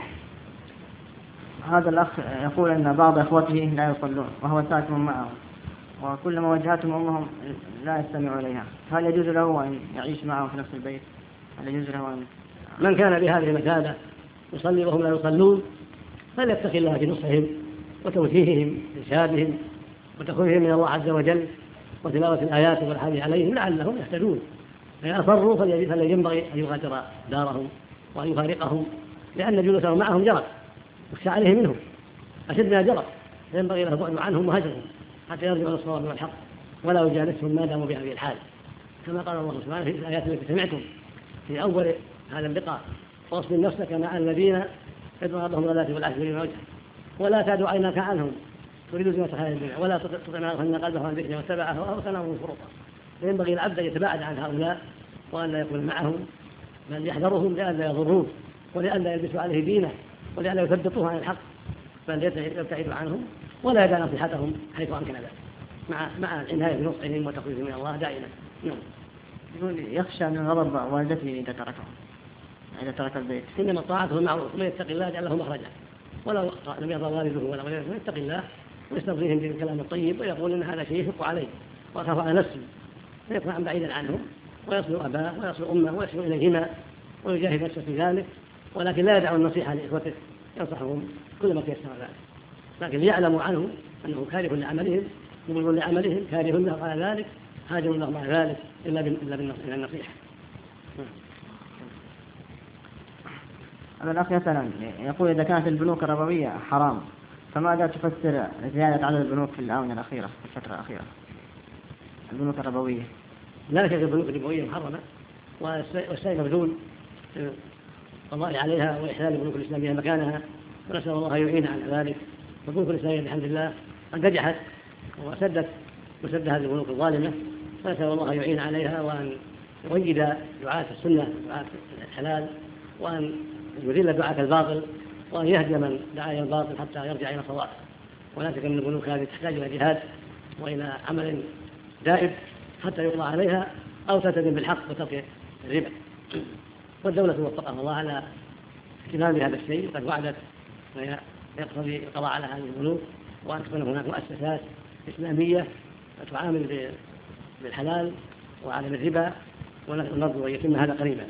هذا الأخ يقول أن بعض إخوته لا يصلون وهو ساكن معهم، وكلما وجهتهم أمهم لا يستمع إليها، هل يجوز له أن يعيش معهم في نفس البيت؟ هل يجوز له أن من كان بهذه المثابة يصلي وهم لا يصلون فليتقي الله في نصحهم وتوجيههم إرشادهم وتخويفهم من الله عز وجل وتلاوة الآيات والحديث عليهم لعلهم يهتدون. فإن أصروا فلا ينبغي أن يغادر دارهم وأن يفارقهم، لأن جلوسهم معهم جرى يخشى عليه منهم أشد ما جرى، فينبغي له بعد عنهم وهجرهم حتى يرجعوا الصواب والحق ولا يجالسهم ما داموا بهذه الحال، كما قال الله سبحانه في الآيات التي سمعتم في أول هذا اللقاء: واصبر نفسك مع الذين يدعون ربهم بالغداة والعشي يريدون وجهه ولا تعد عيناك عنهم تريد زينة الحياة الدنيا ولا تطع من أغفلنا قلبه عن ذكرنا واتبع هواه وكان فرطا. فينبغي العبد أن يتباعد عن هؤلاء وأن لا يكون معهم، بل يحذرهم لئلا يضروه ولئلا يلبسوا عليه دينه ولئلا يثبطوه عن الحق، بل يبتعد عنهم ولا يدع نصيحتهم حيث أمكن ذلك، مع مع العناية بنصحهم وتخويفهم من الله دائما. نعم. يقول يخشى من غضب والدته إذا تركه إذا ترك البيت. إنما طاعته المعروف ومن يتق الله جعل له مخرجا، ولو لم يرضى والده ولا ولده يتق الله ويستغفرهم بالكلام الطيب ويقول إن هذا شيء يشق عليه وأخاف على نفسه، فيكون بعيدا عنهم ويصل أباه ويصل أمه ويصل إليهما ويجاهد نفسه في ذلك، ولكن لا يدع النصيحة لإخوته، ينصحهم كل ما تيسر ذلك، لكن ليعلموا عنه أنه كاره لعملهم مبغض لعملهم كاره له على ذلك هاجر له مع ذلك إلا بالنصيحة. هذا الأخ يسأل يقول إذا كانت البنوك الربوية حرام فماذا تفسر زيادة عدد البنوك في الآونة الأخيرة في الفترة الأخيرة؟ البنوك الربوية لا شك البنوك الربوية محرمة والشيء مبذول القضاء عليها وإحلال البنوك الإسلامية مكانها، ونسأل الله يعين على ذلك. البنوك الإسلامية الحمد لله قد نجحت وسدت وسد هذه البنوك الظالمة، فنسأل الله يعين عليها وأن يؤيد دعاة السنة دعاة الحلال وأن يذل دعاة الباطل وأن يهدي من دعا إلى الباطل حتى يرجع إلى صواب. ولا شك أن البنوك هذه تحتاج إلى جهاد وإلى عمل دائم حتى يقضى عليها أو تلتزم بالحق وترك الربا. والدولة وفقها الله على اهتمام بهذا الشيء، وقد وعدت ويقتضي القضاء على هذه البنوك، وأن تكون هناك مؤسسات إسلامية تعامل بالحلال وعدم الربا، ونرجو أن يتم هذا قريبا.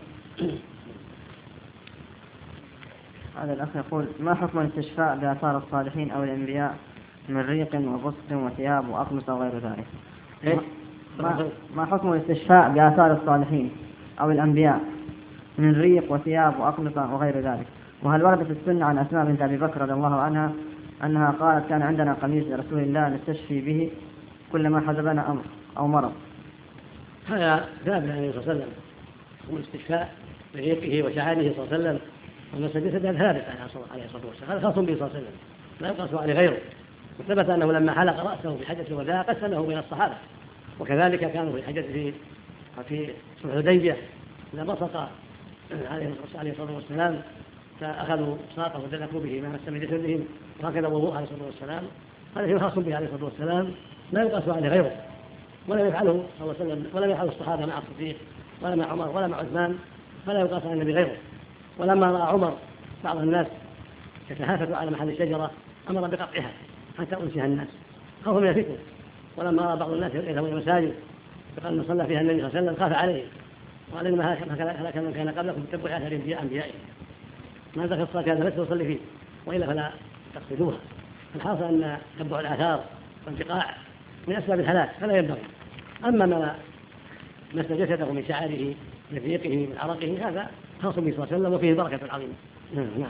هذا الأخ يقول: ما حكم الاستشفاء بآثار الصالحين أو الأنبياء من ريق وبسط وثياب وأقمصة وغير ذلك؟ إيه؟ ما, ما حكم الاستشفاء بآثار الصالحين أو الأنبياء من ريق وثياب وأقمصة وغير ذلك؟ وهل ورد في السنة عن أسماء بنت أبي بكر رضي الله عنها أنها قالت: كان عندنا قميص لرسول الله نستشفي به كلما حزبنا أمر أو مرض؟ هذا ثابت عن النبي صلى الله عليه وسلم، والاستشفاء بريقه وشعاره صلى الله عليه وسلم والمسجد ثابت عليه الصلاة والسلام، هذا خاص به صلى الله عليه وسلم لا يقاس عليه غيره. وثبت أنه لما حلق رأسه في حجة الوداع قسمه بين الصحابة، وكذلك كانوا في حجة في في صلح الحديبية لما بصق عليه الصلاة والسلام فأخذوا ساقه ودلكوا به ما مس من جسدهم، وهكذا وضوء عليه الصلاة والسلام. هذا شيء خاص به عليه الصلاة والسلام لا يقاس عليه غيره، ولم يفعله صلى الله عليه وسلم ولم يفعله الصحابة مع الصديق ولا مع عمر ولا مع عثمان، فلا يقاس على النبي غيره. ولما رأى عمر بعض الناس يتهافت على محل الشجرة أمر بقطعها حتى أنسها الناس خوفا من الفتنة. ولما رأى بعض الناس يذهبون إلى المساجد فقال ما صلى فيها النبي صلى الله عليه وسلم خاف عليه وقال إنما هلك من كان قبلكم تتبعوا آثار أنبيائهم، ما ذكر الصلاة هذا بس وصلي فيه وإلا فلا تقصدوها. الحاصل أن تتبع الآثار والانتقاع من أسباب الهلاك فلا ينبغي. أما ما مس جسده من شعره من ريقه من عرقه هذا خاص به صلى الله عليه وسلم وفيه بركة عظيمة. نعم.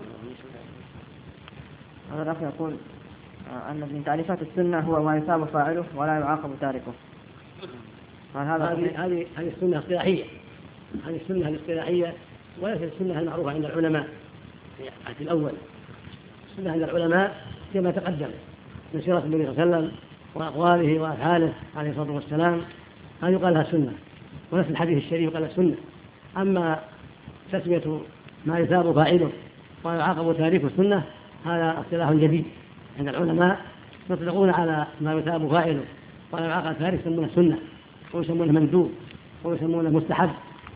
هذا الأخ يقول أن من تعريفات السنة هو ما يثاب فاعله ولا يعاقب تاركه. هذه هذه هذه السنة اصطلاحية، هذه السنة الاصطلاحية وليست السنة المعروفة عند العلماء في العهد الأول. السنة عند العلماء كما تقدم من سيرة النبي صلى الله عليه وسلم وأقواله وأفعاله عليه الصلاة والسلام، هذه يقال لها سنة، ونفس الحديث الشريف قال السنة. أما تسمية ما يثاب فاعله ويعاقب تارك السنة هذا اصطلاح جديد عند العلماء، يطلقون على ما يثاب فاعله ولا يعاقب تارك يسمونه سنة ويسمونه مندوب ويسمونه مستحب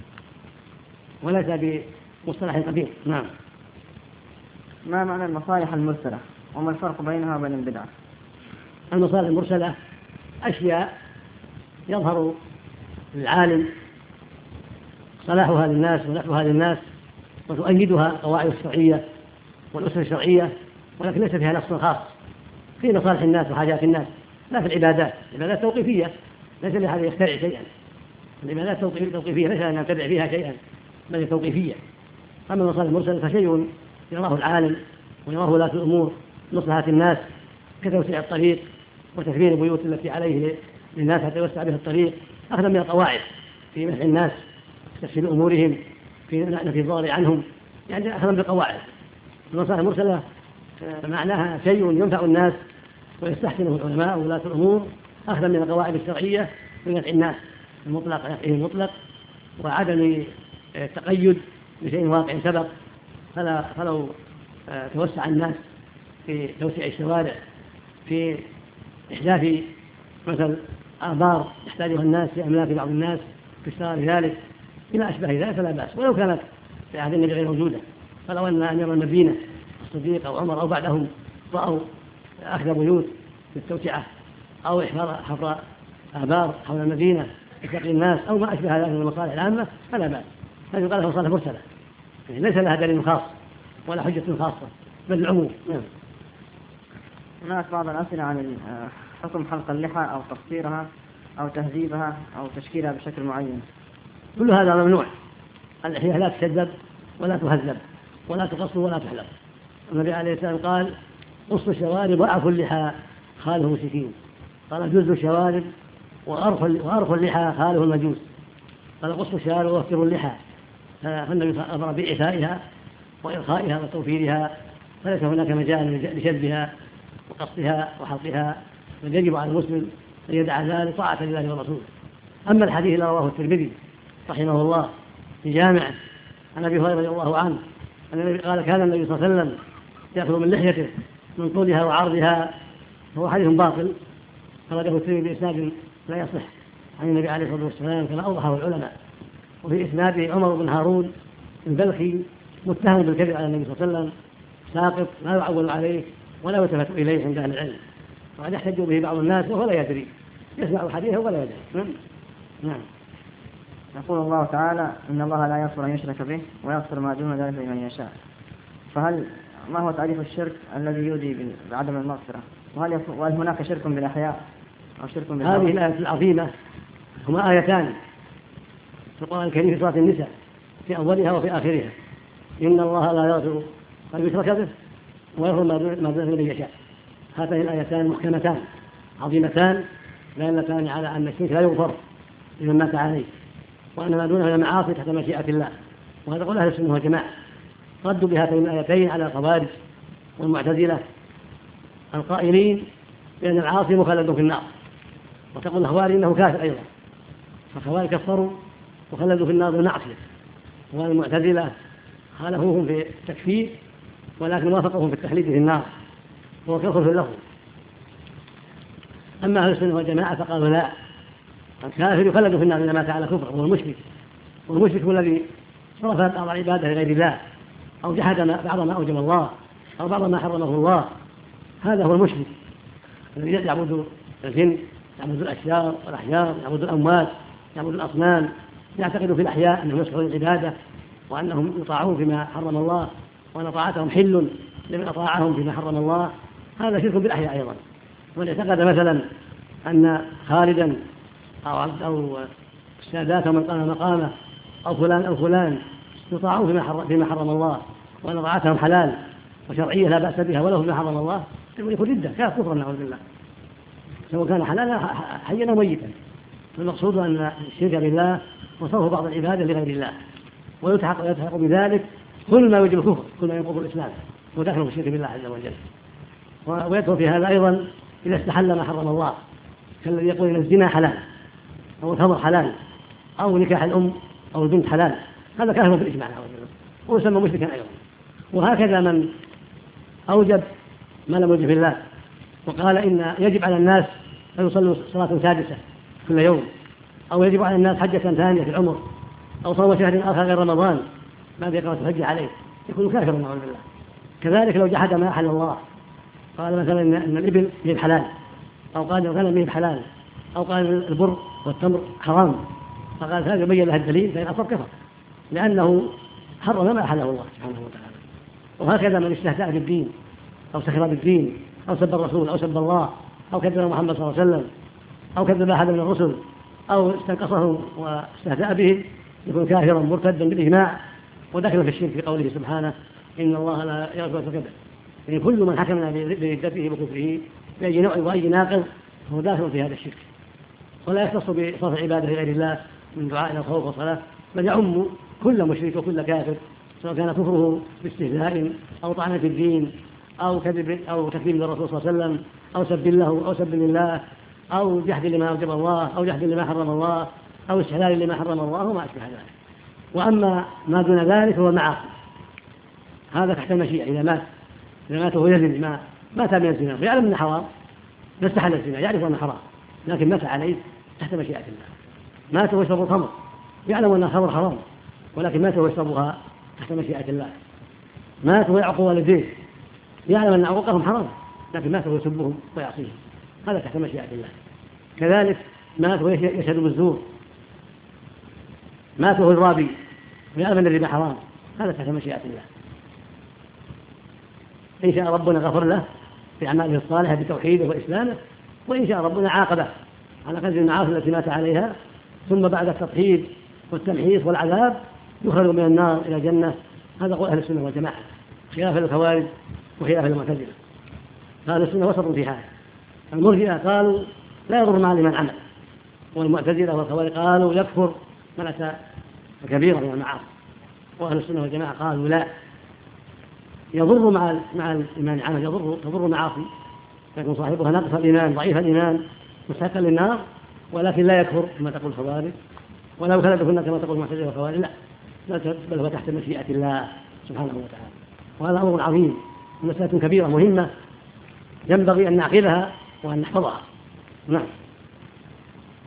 وليس بمصطلح قديم. نعم. ما معنى المصالح المرسلة وما الفرق بينها وبين البدعة؟ المصالح المرسلة أشياء يظهر للعالم صلاحها للناس ونفعها للناس وتؤيدها القواعد الشرعية والأسس الشرعية، ولكن ليس فيها نص خاص في مصالح الناس وحاجات الناس، لا في العبادات. العبادات توقيفية ليس لهذا يخترع شيئا، العبادات توقيفية ليس أن نتبع فيها شيئا بل توقيفية. أما المصالح المرسلة فشيء يراه العالم ويراه ولاة الأمور مصلحة الناس كتوسيع الطريق وتكبير البيوت التي عليه للناس حتى يوسع بها الطريق، أخذا من القواعد في منع الناس تسهيل أمورهم في نفي الضرر عنهم، يعني أخذا بالقواعد. المصالح المرسلة معناها شيء ينفع الناس ويستحسنه العلماء وولاة الأمور أخذا من القواعد الشرعية في نفع الناس المطلق نفعه المطلق وعدم التقيد بشيء واقع سبق. فلا فلو توسع الناس في توسيع الشوارع في إحداث مثل آبار يحتاجها الناس في أملاك بعض الناس في اشتغال ذلك إلى أشبه ذلك فلا بأس، ولو كانت في عهد النبي غير موجودة. فلو أن أمير المدينة الصديق أو عمر أو بعدهم رأوا أخذ بيوت للتوسعة أو حفر آبار حول المدينة لتقي الناس أو ما أشبه ذلك من المصالح العامة فلا بأس. هذه يقال لها مصالح مرسلة، يعني ليس لها دليل خاص ولا حجة خاصة بل العموم. هناك بعض الأسئلة عن حكم حلق اللحى أو تقصيرها أو تهذيبها أو تشكيلها بشكل معين. كل هذا ممنوع. اللحية لا تشذب ولا تهذب ولا تقصر ولا تحلق. النبي عليه السلام قال: قص الشوارب وأعفوا اللحى خاله سكين. قال: جز الشوارب وأرخوا اللحى خاله المجوس. قال: قص الشوارب ووفروا اللحى. فالنبي أمر بإعفائها وإرخائها وتوفيرها، فليس هناك مجال لشذبها وقصها وحلقها، بل يجب على المسلم أن يدع ذلك طاعة لله ورسوله. أما الحديث الذي رواه الترمذي رحمه الله في جامع عن أبي هريرة رضي الله عنه أن قال: كان النبي صلى الله عليه وسلم يأخذ من لحيته من طولها وعرضها، هو حديث باطل خرجه الترمذي بإسناد لا يصح عن النبي عليه الصلاة والسلام كما أوضحه العلماء. وفي إسناده عمر بن هارون البلخي متهم بالكذب على النبي صلى الله عليه وسلم، ساقط لا يعول عليه ولا يلتفت إليه عند أهل العلم، وقد يحتج به بعض الناس وهو لا يدري، يسمع حديثه ولا يدري. نعم. نعم. يقول الله تعالى: إن الله لا يغفر أن يشرك به ويغفر ما دون ذلك لمن يشاء. فهل ما هو تعريف الشرك الذي يودي بعدم المغفرة؟ وهل وهل هناك شرك بالأحياء أو شرك بالأموات؟ هذه الآية العظيمة هما آيتان في القرآن الكريم في سورة النساء في أولها وفي آخرها: إن الله لا يغفر أن يشرك به ويغفر ما دون لمن يشاء. هاتان الآيتان محكمتان عظيمتان دالتان على أن الشرك لا يغفر لمن مات عليه، وأن ما دونه من المعاصي تحت مشيئة الله. وهذا قول أهل السنة والجماعة. ردوا بهاتين الآيتين على الخوارج والمعتزلة القائلين بأن العاصي مخلد في النار، وتقول الخوارج إنه كافر أيضا. فالخوارج كفروا وخلدوا في النار بالمعصية، والمعتزلة خالفوهم في التكفير ولكن وافقوهم في التخليد في النار، وهو كفر له. أما أهل السنة والجماعة فقالوا لا، الكافر يخلد في النار إذا مات على كفر، وهو المشرك. والمشرك هو الذي صرف بعض العبادة لغير الله، أو جحد بعض ما أوجب الله، أو بعض ما حرمه الله. هذا هو المشرك الذي يعبد الجن، يعبد الأشجار والأحجار، يعبد الأموات، يعبد الأصنام، يعتقد في الأحياء أنهم يصلحون العبادة وأنهم يطاعون فيما حرم الله، وأن طاعتهم حل لمن أطاعهم فيما حرم الله. هذا شرك بالأحياء أيضا. ومن اعتقد مثلا أن خالدا أو عبد أو السادات ومن قام مقامه أو فلان أو فلان يطاعون فيما حرم, فيما حرم الله، وأن طاعتهم حلال وشرعية لا بأس بها ولو فيما حرم الله، يقول يكون ردة كافر كفرا نعوذ بالله، سواء كان حلالا حيا أو ميتا. فالمقصود أن الشرك بالله وصرف بعض العبادة لغير الله، ويلتحق ويلتحق بذلك كل ما يوجب الكفر، كل ما ينقض الإسلام وداخل في الشرك بالله عز وجل. ويدخل في هذا أيضا إذا استحل ما حرم الله، كالذي يقول إن الزنا حلال أو الخمر حلال أو نكاح الأم أو البنت حلال، هذا كافر بالإجماع ويسمى مشركا أيضا. وهكذا من أوجب ما لم يوجب الله وقال إن يجب على الناس أن يصلوا صلاة سادسة كل يوم، أو يجب على الناس حجة ثانية في العمر، أو صوم شهر آخر غير رمضان ما بيقرأ الحج عليه، يكون كافرا نعوذ بالله. كذلك لو جحد ما أحل الله، قال مثلا إن الإبل هي الحلال، أو قال الغنم هي الحلال، أو قال البر والتمر حرام، فقال هذا يبين له الدليل فإن أصاب كفر، لأنه حرم ما أحله الله سبحانه وتعالى. وهكذا من استهزأ بالدين أو سخر بالدين أو سب الرسول أو سب الله أو كذب محمد صلى الله عليه وسلم أو كذب أحد من الرسل أو استنقصهم واستهزأ به، يكون كافرا مرتدا بالإجماع ودخل في الشرك في قوله سبحانه: إن الله لا يغفر كذب. يعني كل من حكمنا بردته وكفره بأي نوع وأي ناقض هو داخل في هذا الشرك، ولا يختص بصرف العبادة لغير الله من دعاء أو خوف وصلاة، بل يعم كل مشرك وكل كافر، سواء كان كفره باستهزاء أو طعن في الدين أو كذب أو تكذيب للرسول صلى الله عليه وسلم أو سب له أو سب لله أو جحد لما أوجب الله أو جحد لما حرم الله أو استحلال لما حرم الله وما أشبه ذلك. وأما ما دون ذلك هو المعاصي، هذا تحت المشيئة. إذا مات إذا مات وهو يزن ما مات من الزنا ويعلم أنه حرام، لا استحل الزنا يعرف أنه حرام لكن مات عليه تحت مشيئة الله. مات ويشرب الخمر يعلم أن الخمر حرام ولكن مات ويشربها تحت مشيئة الله. مات ويعق والديه يعلم أن عقوقهم حرام لكن مات ويسبهم ويعصيهم، هذا تحت مشيئة الله. كذلك مات ويشهد بالزور، مات وهو الرابي ويعلم أن الربا حرام، هذا تحت مشيئة الله. إن شاء ربنا غفر له في أعماله الصالحة بتوحيده وإسلامه، وإن شاء ربنا عاقبه على قدر المعاصي التي مات عليها، ثم بعد التطهير والتمحيص والعذاب يخرج من النار إلى الجنة. هذا قول أهل السنة والجماعة خلاف الخوارج وخلاف المعتزلة. أهل السنة وسط في هذا. المرجئة قالوا لا يضر مع الإيمان عمل، والمعتزلة والخوارج قالوا يكفر من أتى كبيرة من المعاصي. وأهل السنة والجماعة قالوا لا، يضر مع مع الإيمان عمل، يضر تضر معاصي يكون صاحبها ناقص الإيمان ضعيف الإيمان مستحقا للنار، ولكن لا يكفر كما تقول الخوارج ولا يخلد في النار كما تقول المعتزلة والخوارج، لا بل هو تحت مشيئة الله سبحانه وتعالى. وهذا أمر عظيم، مسألة كبيرة مهمة ينبغي أن نعقلها وأن نحفظها. نعم.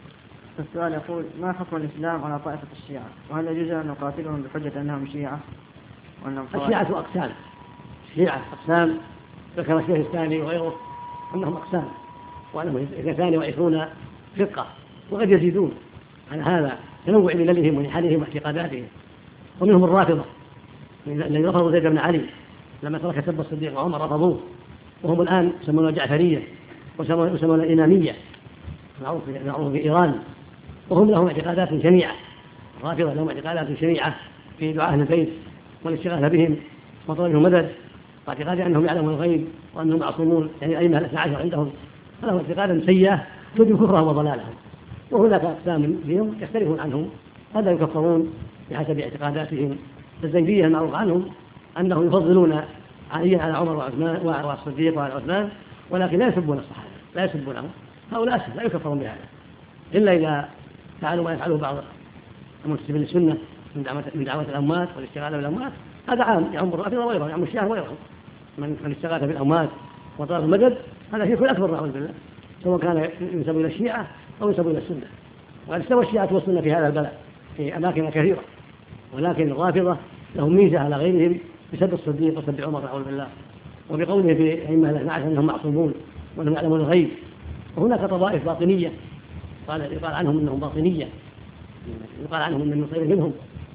السؤال يقول: ما حكم الإسلام على طائفة الشيعة؟ وهل يجوز أن نقاتلهم بحجة أنهم شيعة؟ وأنهم الشيعة أقسام، الشيعة أقسام، ذكر الشيخ الثاني وغيره أنهم أقسام، وأنهم اثنتان وعشرون فرقة، وقد يزيدون على هذا تنوع مللهم ونحالهم واعتقاداتهم. ومنهم الرافضة الذين رفضوا زيد بن علي لما ترك سب الصديق وعمر، رفضوه، وهم الآن يسمون الجعفرية ويسمون الإمامية، معروف في إيران، وهم لهم اعتقادات شنيعة. الرافضة لهم اعتقادات شنيعة في دعاء أهل البيت والاستغاثة بهم وطلبهم مدد، واعتقاد أنهم يعلمون الغيب وأنهم معصومون، يعني أئمة الاثنى عشر عندهم، فلهم اعتقادا سيئة توجب كفرهم وضلالهم. وهناك أقسام فيهم يختلفون عنهم، قد يكفرون بحسب اعتقاداتهم. الزيدية المعروف عنهم أنهم يفضلون عليا على عمر وعثمان والصديق وعلى عثمان، ولكن لا يسبون الصحابة، لا يسبونهم. هؤلاء لا يكفرون بهذا إلا إذا فعلوا ما يفعله بعض المنتسبين للسنة من دعوة الأموات والاستغاثة بالأموات. هذا عام يعم الرافضة وغيرهم، يعم الشيعة وغيرهم. من استغاث بالأموات وطلب المدد هذا شرك أكبر نعوذ بالله، سواء كان ينسب إلى الشيعة أو ينسب إلى السنة. وقد استوى الشيعة والسنة في هذا البلاء في أماكن كثيرة، ولكن الرافضة لهم ميزة على غيرهم بسب الصديق وسب عمر نعوذ بالله، وبقوله في أئمة الاثنى عشر أنهم معصومون وأنهم يعلمون الغيب. وهناك طوائف باطنية قال يقال عنهم أنهم باطنية، يقال عنهم أن النصير منهم،